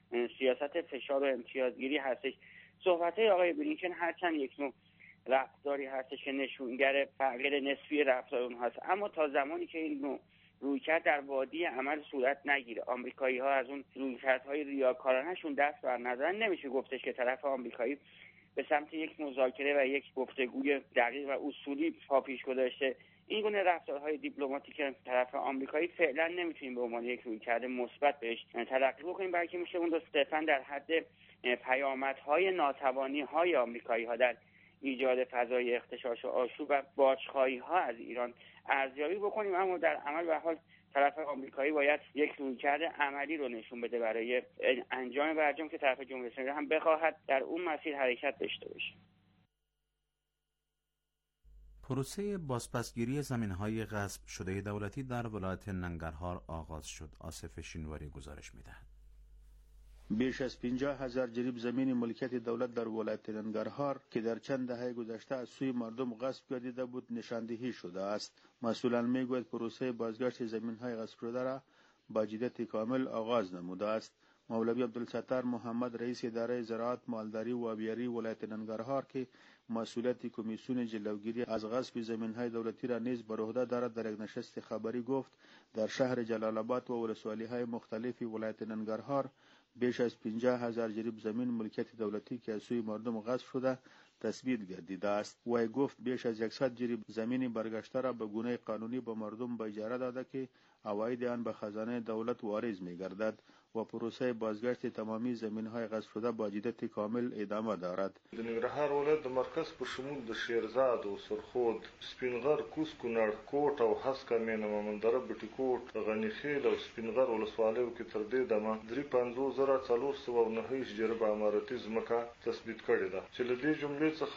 سیاست فشار و امتیازگیری هستش. صحبت‌های آقای بلینکن هرچند یک نوع رفتاری هستش که نشونگر تغییر نسبی رفتار اونها هست، اما تا زمانی که این نوع رویکرد در وادی عمل صورت نگیره، آمریکایی‌ها از اون رویکردهای ریاکارانه‌شون دست بر ندارن، نمیشه گفتش که طرف آمریکایی به سمت یک مذاکره و یک گفتگوی دقیق و اصولی پا پیش گذاشته. این گونه رفتارهای دیپلماتیک طرف آمریکایی فعلا نمیتونیم به عنوان یک رویکرد مثبت بهش تلقی بکنیم، بلکه میشه اون رو صرفاً در حد پیامدهای ناتوانی‌های آمریکایی‌ها در ایجاد فضای اغتشاش و آشوب و باجخواهی‌ها از ایران ارزیابی بکنیم، اما در عمل به حال طرف آمریکایی باید یک رویکرد عملی رو نشون بده برای انجام برجام که طرف جمهوری اسلامی هم بخواهد در اون مسیر حرکت داشته باشه. پروسه بازپسگیری زمین‌های غصب شده دولتی در ولایت ننگرهار آغاز شد. آصف شینواری گزارش می‌دهد. بیش از 50,000 جریب زمین ملکیت دولت در ولایت ننگرهار که در چند دهه گذشته از سوی مردم غصب گردیده بود نشاندهی شده است. مسئولان میگویند پروسه بازگشت زمین‌های غصب شده را با جدیت کامل آغاز نموده است. مولوی عبدالستار محمد رئیس اداره زراعت، مالداری و آبیاری ولایت ننگرهار که مسئولیت کمیسیون جلوگیری از غصب زمین‌های دولتی را نیز بر عهده دارد در یک نشست خبری گفت در شهر جلال آباد و ولسوالی‌های مختلف ولایت ننگرهار بیش از 50,000 جریب زمین ملکیت دولتی که از سوی مردم غصب شده تثبیت گردیده است. وی گفت بیش از 100 جریب زمین برگشته را به گونه قانونی به مردم به اجاره داده که عواید آن به خزانه دولت واریز می‌گردد و پروسه بازگشت تمامی زمین‌های غصب شده با جدیت کامل ادامه دارد. د ننګرهار ولایت د مرکز په شمول د شیرزاد او سرخود، سپینغر، کوز کونړ، کوټ او هسکه مینه، مومندره، بټي کوټ، غنیخیل او سپینغر ولسوالیو کې تر دې دمه 53,409 جریب عمارتي ځمکه تثبیت کړې ده چې له دې جملې څخه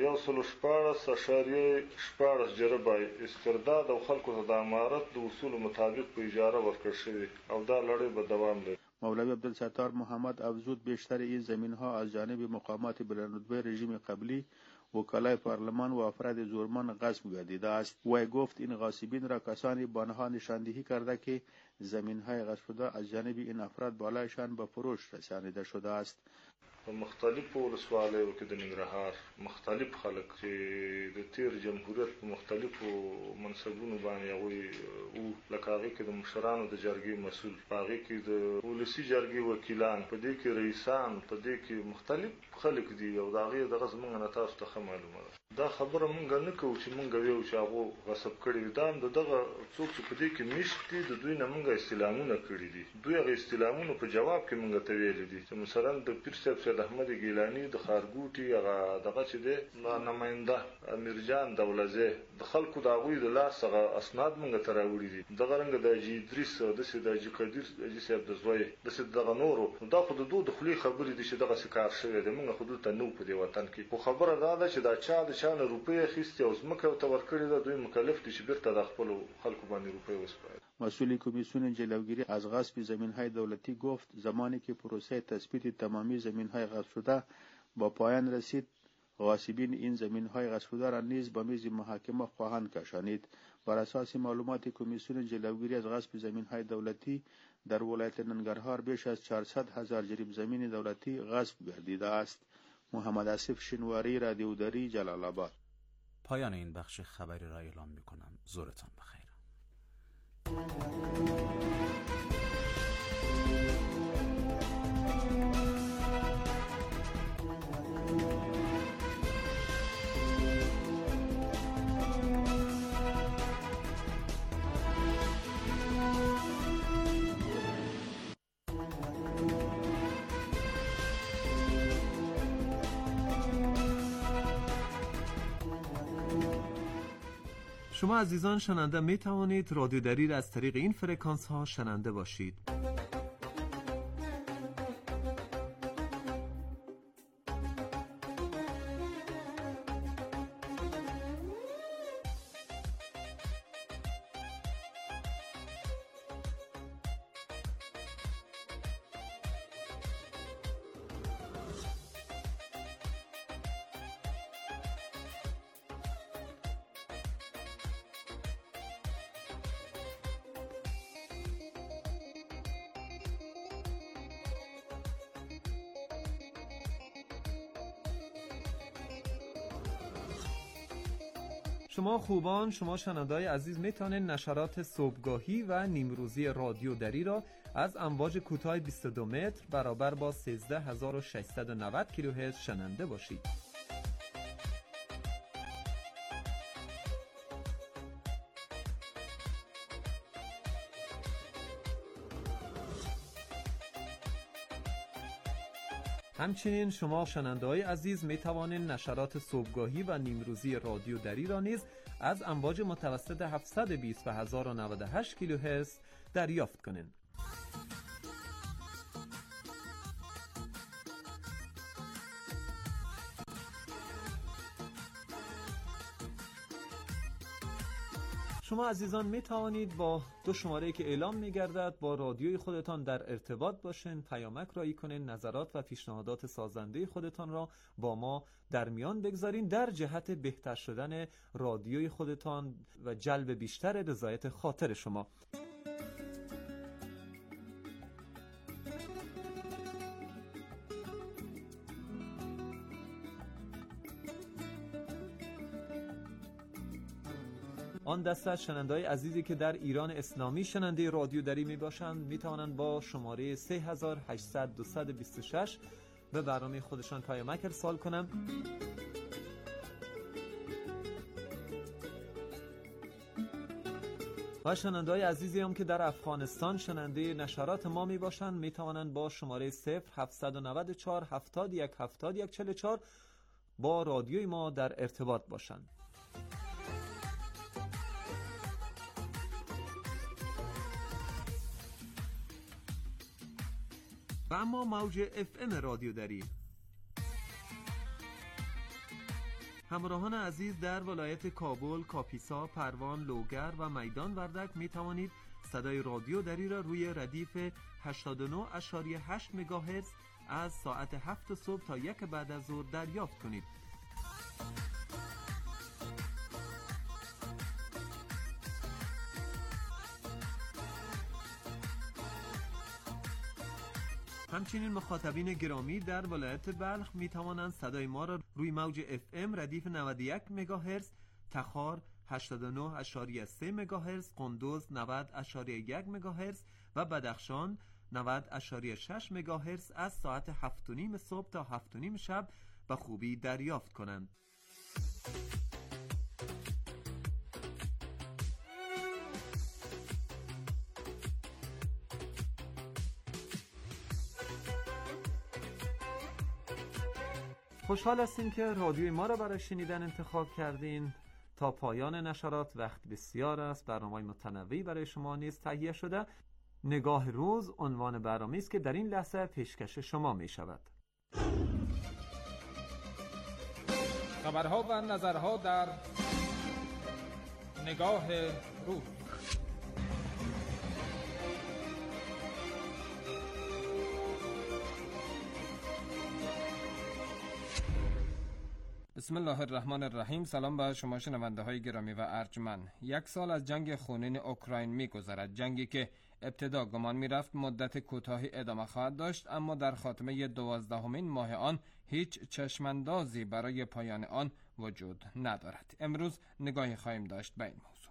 114.14 جریب استرداد او خلکو ته د عمارت د اصولو مطابق په اجاره ورکړل شوي او دا لړۍ به دوام لري. مولوی عبدالستار محمد افزود بیشتر این زمین‌ها از جانب مقامات بلندرتبه رژیم قبلی، وکلای پارلمان و افراد زورمند غصب گردیده است. وی گفت این غاصبین را کسانی به آنها نشاندهی کرده که زمین‌های غصب شده از جانب این افراد بالایشان به فروش رسانیده شده است. په مختلفو ولسوالیو کې د ننګرهار مختلف خلک چې د تیر جمهوریت په مختلفو منصبونو باندې هغوی او لکه هغې کې د مشرانو د جرګې مسؤل، په هغې کې د ولسي جرګې وکیلان، په دې کې رئیسان، په دې کې مختلف خلک دي او د هغې دغه زموږ نه تاسو ته ښه معلومه ده. دا خبره مونږ نه کوو چې مونږ ویو چې هغو غصب کړي دي. دا هم د دغه څوک چې په دې کې میشت دي د دوی نه مونږ استعلامونه کړي دي. دوی هغه استعلامونو په جواب کې مونږ ته ویلي دي چې مثلا د پیر صاحب سید احمد ګیلاني د خارګوټي هغه دغه چې دی نماینده امیرجان دولزی د خلکو د هغوی د لاس هغه اسناد مونږ ته راوړي دي. دغه رنګه د حاجي ادریس داسې د حاجي قدیر حاجي صاحب د زوی داسې دغه نورو دا خو د دوی د خولې خبرې دي چې دغسې کار شوی دی. مونږ خو دلته نه وو په دې وطن کې. خو خبره دا ده چې دا چا د چا نه روپۍ اخیستې او ځمکه ورته ورکړې ده. دوی مکلف دي چې بیرته د خپلو خلکو باندې روپۍ وسپاري. مسئول کمیسیون جلوگیری از غصب زمین‌های دولتی گفت زمانی که پروسه تثبیت تمامی زمین‌های غصب شده با پایان رسید غاصبین این زمین‌های غصب شده را نیز به میز محاکمه خواهند کشانید. بر اساس معلومات کمیسیون جلوگیری از غصب زمین‌های دولتی در ولایت ننگرهار بیش از 400,000 جریب زمین دولتی غصب گردیده است. محمد آصف شینواری، رادیو دری، جلال آباد. پایان این بخش خبری را اعلام می‌کنم. زورتان بخیر. شما عزیزان شنونده می توانید رادیو دری را از طریق این فرکانس ها شنونده باشید. شما خوبان، شما شنونده‌های عزیز میتونید نشرات صبحگاهی و نیمروزی رادیو دری را از امواج کوتاه 22 متر برابر با 13690 کیلوهرتز شنونده باشید. همچنین شما شنونده‌های عزیز می توانید نشرات صبحگاهی و نیمروزی رادیو دری را نیز از امواج متوسط 720 و 1098 کیلوهرتز دریافت کنین. شما عزیزان می توانید با دو شماره که اعلام می گردد با رادیوی خودتان در ارتباط باشین، پیامک رایی کنین، نظرات و پیشنهادات سازنده خودتان را با ما در میان بگذارین در جهت بهتر شدن رادیوی خودتان و جلب بیشتر رضایت خاطر شما. آن دسته از شنونده‌های عزیزی که در ایران اسلامی شنونده رادیو دری می باشند می توانند با شماره 3800-226 به برنامه خودشان پیامک ارسال کنند. و شنونده‌های عزیزی هم که در افغانستان شنونده نشرات ما می باشند می توانند با شماره 0794-71-71-44 با رادیوی ما در ارتباط باشند. و اما موج FM رادیو دری. همراهان عزیز در ولایت کابل، کاپیسا، پروان، لوگر و میدان وردک می توانید صدای رادیو دری را روی ردیف 89.8 مگاهرتز از ساعت 7 صبح تا 1 بعد از ظهر دریافت کنید. همچنین مخاطبین گرامی در ولایت بلخ می توانند صدای ما را روی موج FM ردیف 91 مگاهرتز، تخار 89.3 مگاهرتز، قندوز 90.1 مگاهرتز و بدخشان 90.6 مگاهرتز از ساعت 7:30 صبح تا 7:30 شب به خوبی دریافت کنند. خوشحال هستیم که رادیوی ما را برای شنیدن انتخاب کردین. تا پایان نشرات وقت بسیار است. برنامه‌های متنوعی برای شما نیز تهیه شده. نگاه روز عنوان برنامه‌ای است که در این لحظه پیشکش شما می شود. خبرها و نظرها در نگاه روز. بسم الله الرحمن الرحیم. سلام به شما شنونده های گرامی و ارجمند. 1 سال از جنگ خونین اوکراین می‌گذرد، جنگی که ابتدا گمان می‌رفت مدت کوتاهی ادامه خواهد داشت، اما در خاتمه 12مین ماه آن هیچ چشماندازی برای پایان آن وجود ندارد. امروز نگاهی خواهیم داشت به این موضوع.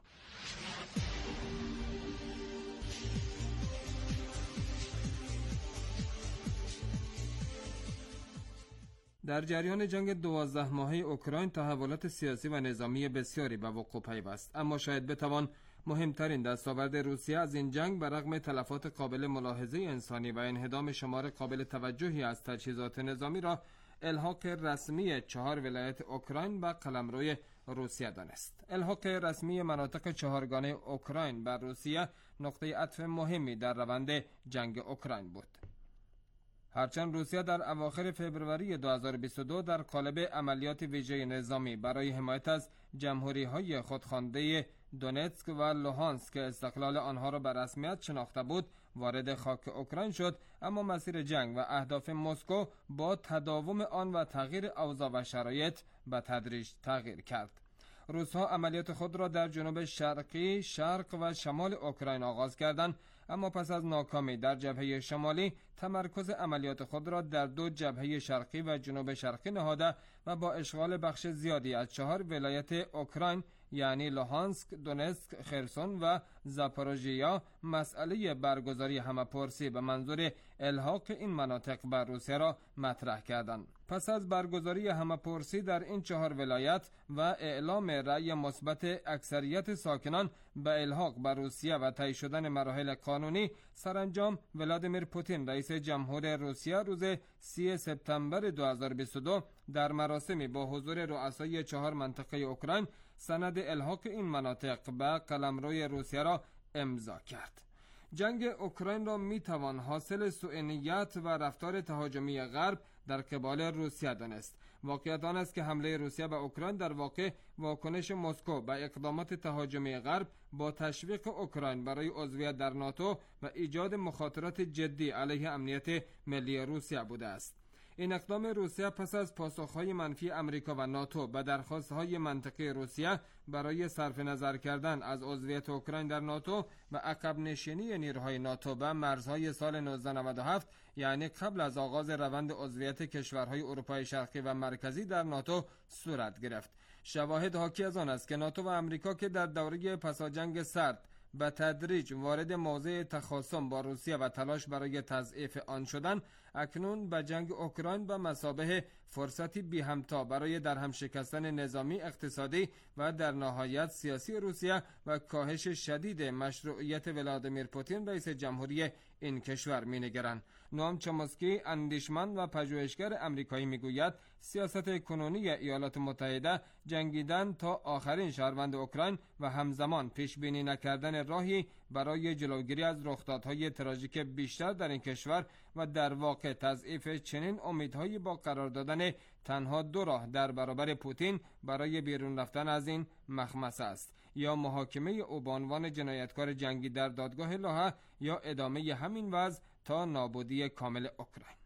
در جریان جنگ 12 ماهه اوکراین تحولات سیاسی و نظامی بسیاری به وقوع پیوست، اما شاید بتوان مهمترین دستاورد روسیه از این جنگ به رغم تلفات قابل ملاحظه انسانی و انهدام شمار قابل توجهی از تجهیزات نظامی را الحاق رسمی 4 ولایت اوکراین به قلمروی روسیه دانست. الحاق رسمی مناطق 4گانه اوکراین بر روسیه نقطه عطف مهمی در روند جنگ اوکراین بود. هرچند روسیه در اواخر فوریه 2022 در قالب عملیات ویژه نظامی برای حمایت از جمهوری‌های خودخوانده دونتسک و لوهانسک استقلال آنها را به رسمیت شناخته بود، وارد خاک اوکراین شد، اما مسیر جنگ و اهداف مسکو با تداوم آن و تغییر اوضاع و شرایط به تدریج تغییر کرد. روس‌ها عملیات خود را در جنوب شرقی، شرق و شمال اوکراین آغاز کردند، اما پس از ناکامی در جبهه شمالی تمرکز عملیات خود را در 2 جبهه شرقی و جنوب شرقی نهاده و با اشغال بخش زیادی از 4 ولایت اوکراین یعنی لوهانسک، دونتسک، خرسون و زاپاروژیا مسئله برگزاری همه‌پرسی به منظور الحاق این مناطق بر روسیه را مطرح کردند. پس از برگزاری همه‌پرسی در این 4 ولایت و اعلام رأی مثبت اکثریت ساکنان به الحاق بر روسیه و طی شدن مراحل قانونی، سرانجام ولادیمیر پوتین رئیس جمهور روسیه روز 30 سپتامبر 2022 در مراسمی با حضور رؤسای 4 منطقه اوکراین سند الحاق این مناطق به قلمروی روسیه را امضا کرد. جنگ اوکراین را میتوان حاصل سوء نیت و رفتار تهاجمی غرب در قبال روسیه دانست. واقعیت آن است که حمله روسیه به اوکراین در واقع واکنش مسکو به اقدامات تهاجمی غرب با تشویق اوکراین برای عضویت در ناتو و ایجاد مخاطرات جدی علیه امنیت ملی روسیه بوده است. این اقدام روسیه پس از پاسخهای منفی امریکا و ناتو به درخواستهای منطقی روسیه برای صرف نظر کردن از عضویت اوکراین در ناتو و عقب نشینی نیروهای ناتو به مرزهای سال 1997، یعنی قبل از آغاز روند عضویت کشورهای اروپای شرقی و مرکزی در ناتو صورت گرفت. شواهد حاکی از آن است که ناتو و امریکا که در دوره پساجنگ سرد به تدریج وارد موضع تخاصم با روسیه و تلاش برای تضعیف آن شدند، اکنون به جنگ اوکراین به مثابه فرصتی بی همتا برای درهم شکستن نظامی، اقتصادی و در نهایت سیاسی روسیه و کاهش شدید مشروعیت ولادیمیر پوتین رئیس جمهوری این کشور می‌نگرند. نوام چامسکی، اندیشمند و پژوهشگر آمریکایی، میگوید سیاست کنونی ایالات متحده جنگیدن تا آخرین شهروند اوکراین و همزمان پیش بینی نکردن راهی برای جلوگیری از رخدادهای تراژیک بیشتر در این کشور و در واقع تضعیف چنین امیدهایی با قرار دادن تنها دو راه در برابر پوتین برای بیرون رفتن از این مخمسه است: یا محاکمه او به عنوان جنایتکار جنگی در دادگاه لاهه یا ادامه همین وضع تا نابودی کامل اوکراین.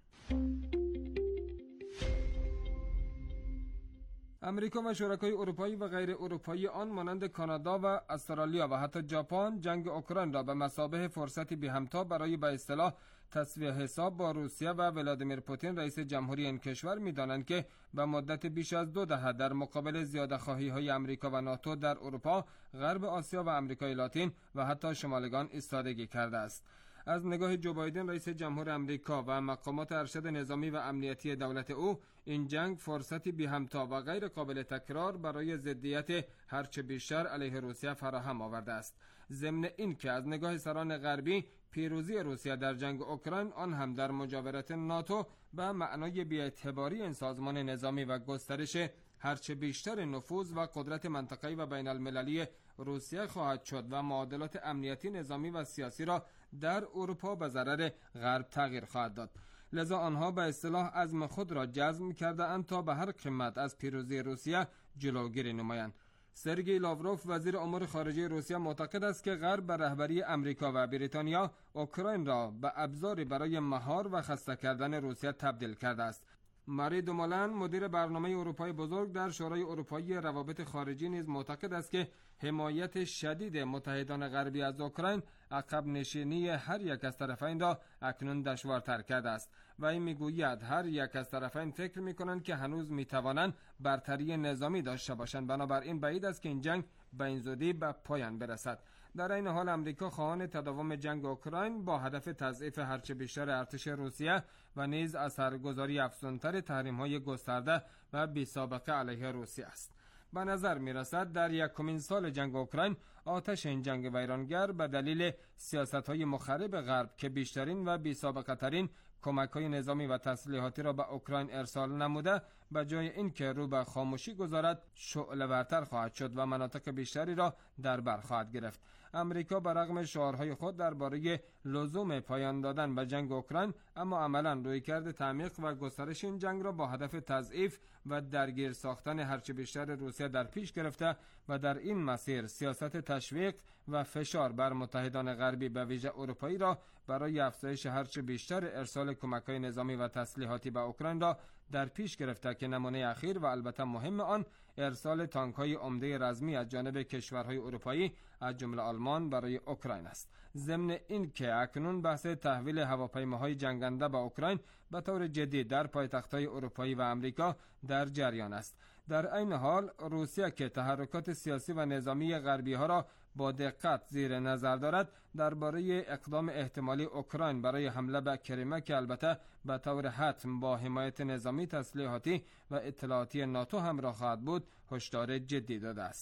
امریکا و شرکای اروپایی و غیر اروپایی آن مانند کانادا و استرالیا و حتی ژاپن جنگ اوکراین را به مثابه فرصتی بی همتا برای به اصطلاح تسویه حساب با روسیه و ولادیمیر پوتین رئیس جمهوری این کشور می‌دانند که به مدت بیش از 2 دهه در مقابل زیاده‌خواهی‌های امریکا و ناتو در اروپا، غرب آسیا و آمریکای لاتین و حتی شمالگان ایستادگی کرده است. از نگاه جو بایدن رئیس جمهور آمریکا و مقامات ارشد نظامی و امنیتی دولت او، این جنگ فرصتی بی همتا و غیر قابل تکرار برای ضدیت هرچه بیشتر علیه روسیه فراهم آورده است. ضمن این که از نگاه سران غربی پیروزی روسیه در جنگ اوکراین، آن هم در مجاورت ناتو، به معنای بی‌اعتباری این سازمان نظامی و گسترش هرچه بیشتر نفوذ و قدرت منطقه‌ای و بین المللی روسیه خواهد شد و معادلات امنیتی، نظامی و سیاسی را در اروپا به ضرر غرب تغییر خواهد داد. لذا آنها به اصطلاح عزم خود را جزم کرده اند تا به هر قیمت از پیروزی روسیه جلوگیری نمایند. سرگئی لاوروف وزیر امور خارجه روسیه معتقد است که غرب به رهبری امریکا و بریتانیا اوکراین را به ابزاری برای مهار و خسته کردن روسیه تبدیل کرده است. ماری دومولن، مدیر برنامه اروپای بزرگ در شورای اروپایی روابط خارجی، نیز معتقد است که حمایت شدید متحدان غربی از اوکراین عقب نشینی هر یک از طرفین را اکنون دشوارتر کرده است و این میگوید هر یک از طرفین فکر میکنند که هنوز میتوانند برتری نظامی داشته باشند، بنابراین بعید است که این جنگ به این زودی به پایان برسد. در این حال امریکا خواهان تداوم جنگ اوکراین با هدف تضعیف هرچه بیشتر ارتش روسیه و نیز اثرگذاری افزونتر تحریم‌های گسترده و بی‌سابقه علیه روسیه است. به نظر می‌رسد در یکمین سال جنگ اوکراین آتش این جنگ ویرانگر به دلیل سیاست‌های مخرب غرب که بیشترین و بی‌سابقه‌ترین کمک‌های نظامی و تسلیحاتی را به اوکراین ارسال نموده، به جای اینکه رو به خاموشی گذارد شعله‌ورتر خواهد شد و مناطق بیشتری را در بر خواهد گرفت. امریکا برغم شعارهای خود درباره لزوم پایان دادن به جنگ اوکراین، اما عملاً رویکرد تعمیق و گسترش این جنگ را با هدف تضعیف و درگیر ساختن هرچه بیشتر روسیه در پیش گرفته و در این مسیر سیاست تشویق و فشار بر متحدان غربی به ویژه اروپایی را برای افزایش هرچه بیشتر ارسال کمک‌های نظامی و تسلیحاتی به اوکراین را در پیش گرفته که نمونه اخیر و البته مهم آن ارسال تانک‌های عمده رزمی از جانب کشورهای اروپایی از جمله آلمان برای اوکراین است. ضمن این که اکنون بحث تحویل هواپیماهای جنگنده به اوکراین به طور جدی در پایتخت‌های اروپایی و آمریکا در جریان است. در این حال روسیه که تحرکات سیاسی و نظامی غربی‌ها را با دقت زیر نظر دارد، درباره اقدام احتمالی اوکراین برای حمله به کریمه که البته به طور حتم با حمایت نظامی، تسلیحاتی و اطلاعاتی ناتو همراه خواهد بود، هشدار جدی داده است.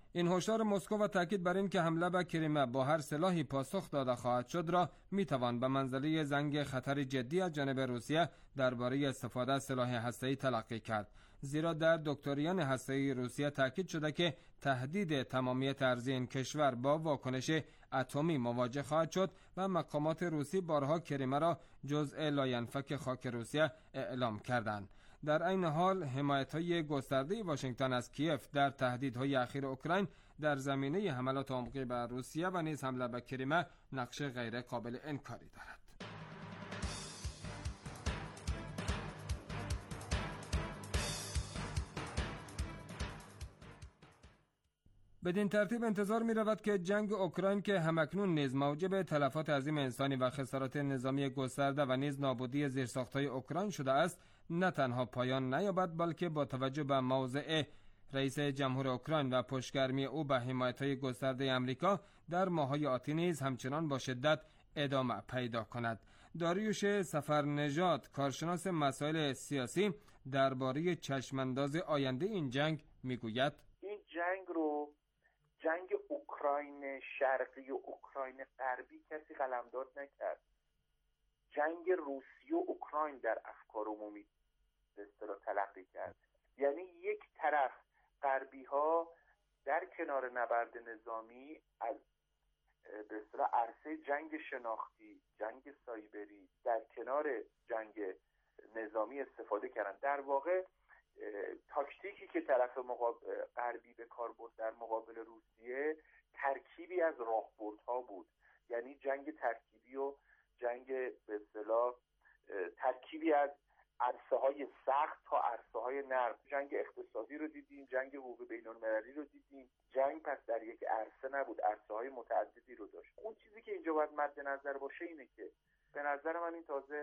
این هشدار مسکو و تاکید بر این که حمله به کریمه با هر سلاحی پاسخ داده خواهد شد را میتوان به منزله زنگ خطر جدی از جانب روسیه درباره استفاده از سلاح هسته‌ای تلقی کرد، زیرا در دکتریان هسته‌ای روسیه تاکید شده که تهدید تمامیت ارضی این کشور با واکنش اتمی مواجه خواهد شد و مقامات روسی بارها کریمه را جزء لاینفک خاک روسیه اعلام کردند. در این حال حمایت‌های گسترده واشنگتن از کیف در تهدیدهای اخیر اوکراین در زمینه حملات عمقی به روسیه و نیز حمله به کریمه نقش غیر قابل انکاری دارد. بدین ترتیب انتظار می رود که جنگ اوکراین که همکنون نیز موجب تلفات عظیم انسانی و خسارات نظامی گسترده و نیز نابودی زیرساخت‌های اوکراین شده است، نه تنها پایان نیابد بلکه با توجه به موضع رئیس جمهور اوکراین و پشتگرمی او به حمایت‌های گسترده آمریکا در ماه‌های آتی نیز همچنان با شدت ادامه پیدا کند. داریوش سفرنژاد، کارشناس مسائل سیاسی، درباره چشمانداز آینده این جنگ میگوید: این جنگ اوکراین شرقی و اوکراین غربی کسی قلمداد نکرد. جنگ روسیه و اوکراین در افکار عمومی به اصطلاح تلقی کرد. یعنی یک طرف غربی ها در کنار نبرد نظامی از به اصطلاح عرصه جنگ شناختی، جنگ سایبری در کنار جنگ نظامی استفاده کردن. در واقع تاکتیکی که طرف غربی به کار برد در مقابل روسیه ترکیبی از راهبردها بود. یعنی جنگ ترکیبی و جنگ به اصطلاح ترکیبی از عرصه‌های سخت تا عرصه‌های نرم. جنگ اقتصادی رو دیدیم، جنگ حقوق بین‌المللی رو دیدیم. جنگ پس در یک عرصه نبود، عرصه‌های متعددی رو داشت. اون چیزی که اینجا باید مد نظر باشه اینه که به نظر من این تازه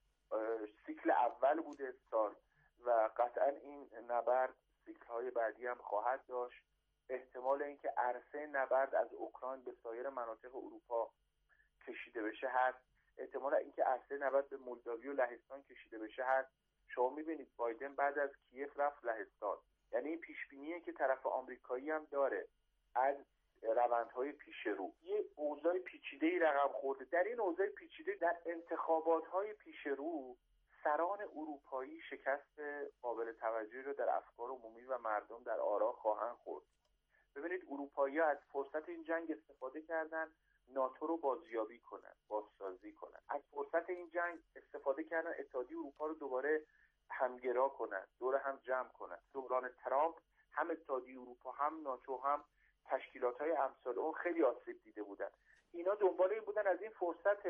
سیکل اول بوده سال و قطعا این نبرد سیکل‌های بعدی هم خواهد داشت. احتمال اینکه عرصه نبرد از اوکراین به سایر مناطق اروپا کشیده بشه هست. احتمال اینکه عرصه نبرد به مولداوی و لهستان کشیده بشه هست. شما می‌بینید بایدن بعد از کیف رفت لهستان. یعنی این پیش‌بینیه که طرف آمریکایی هم داره از روندهای پیش رو. یه اوضاع پیچیده‌ای رقم خورده. در این اوضاع پیچیده در انتخابات‌های پیش رو سران اروپایی شکست قابل توجهی رو در افکار عمومی و مردم در آرا خواهند خورد. ببینید اروپایی‌ها از فرصت این جنگ استفاده کردن ناتو رو بازیابی کنن، بازسازی کنن. از فرصت این جنگ استفاده کردن اتحادیه اروپا رو دوباره همگرا کنن، دور هم جمع کنن. دوران ترامپ هم اتحادیه اروپا هم ناتو هم تشکیلات‌های امثال اون خیلی آسیب دیده بودن. اینا دنبال این بودن از این فرصت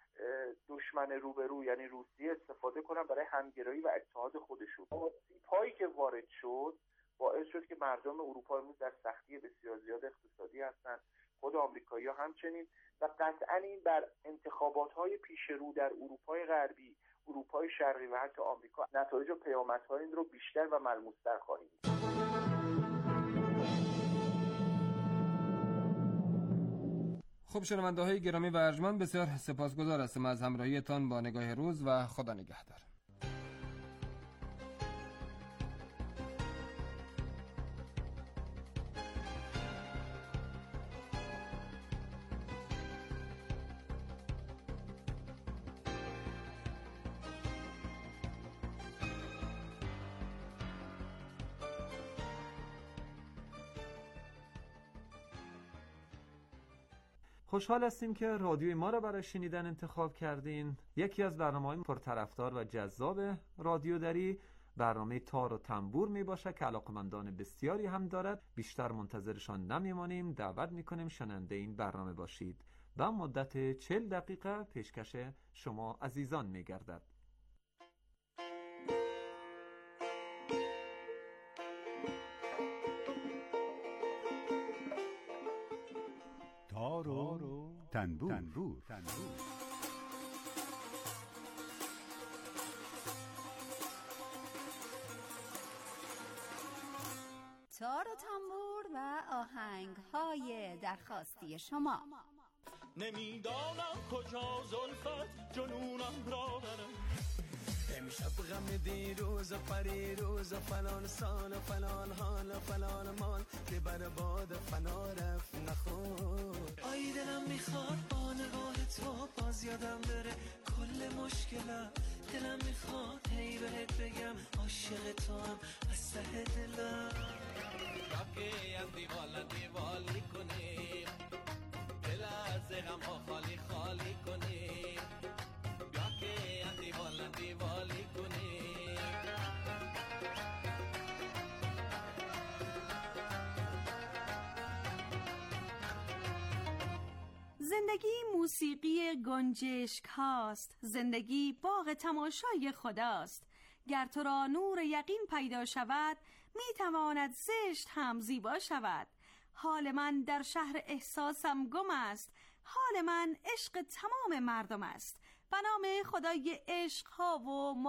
دشمن روبرو یعنی روسیه استفاده کنن برای همگرایی و اتحاد خودشون. آسیب‌هایی که وارد شد باعث شد که مردم اروپا امروز در سختی بسیار زیاد اقتصادی هستند، خود آمریکایی‌ها همچنین، و قطعاً این بر انتخابات‌های پیش رو در اروپای غربی، اروپای شرقی و حتی آمریکا نتایج و پیامدهای این رو بیشتر و ملموس‌تر خواهیم دید. خب شنونده‌های گرامی و ارجمند، بسیار سپاسگزار هستم از همراهیتان با نگاه روز و خدا نگهدار. خوشحال هستیم که رادیوی ما را برای شنیدن انتخاب کردین. یکی از برنامه‌های پرطرفدار و جذاب رادیو دری برنامه تار و تنبور می باشه که علاقمندان بسیاری هم دارد. بیشتر منتظرشان نمیمانیم، دعوت میکنیم شنونده این برنامه باشید. و مدت 40 دقیقه پیشکش شما عزیزان میگردد. تار و تنبور. تار و تنبور و آهنگ‌های درخواستی شما. نمیدانم کجا زلفت جنونم را برم، شب غم دیروز و پریروز و فلان سال و فلان حال و فلان مال که بر باد فنا رفت نخور. آی دلم میخواد با نگاه تو باز یادم بره کل مشکلم. دلم میخواد هی بهت بگم عاشق تو هم از ته دلم. که از دیوالی کنیم دل از غم ها خالی خالی کنیم. بیا که از دیوالی کنیم. زندگی موسیقی گنجشک هاست، زندگی باغ تماشای خداست. گر تو را نور یقین پیدا شود می تواند زشت هم زیبا شود. حال من در شهر احساسم گم است، حال من عشق تمام مردم است. به نام خدای عشق ها و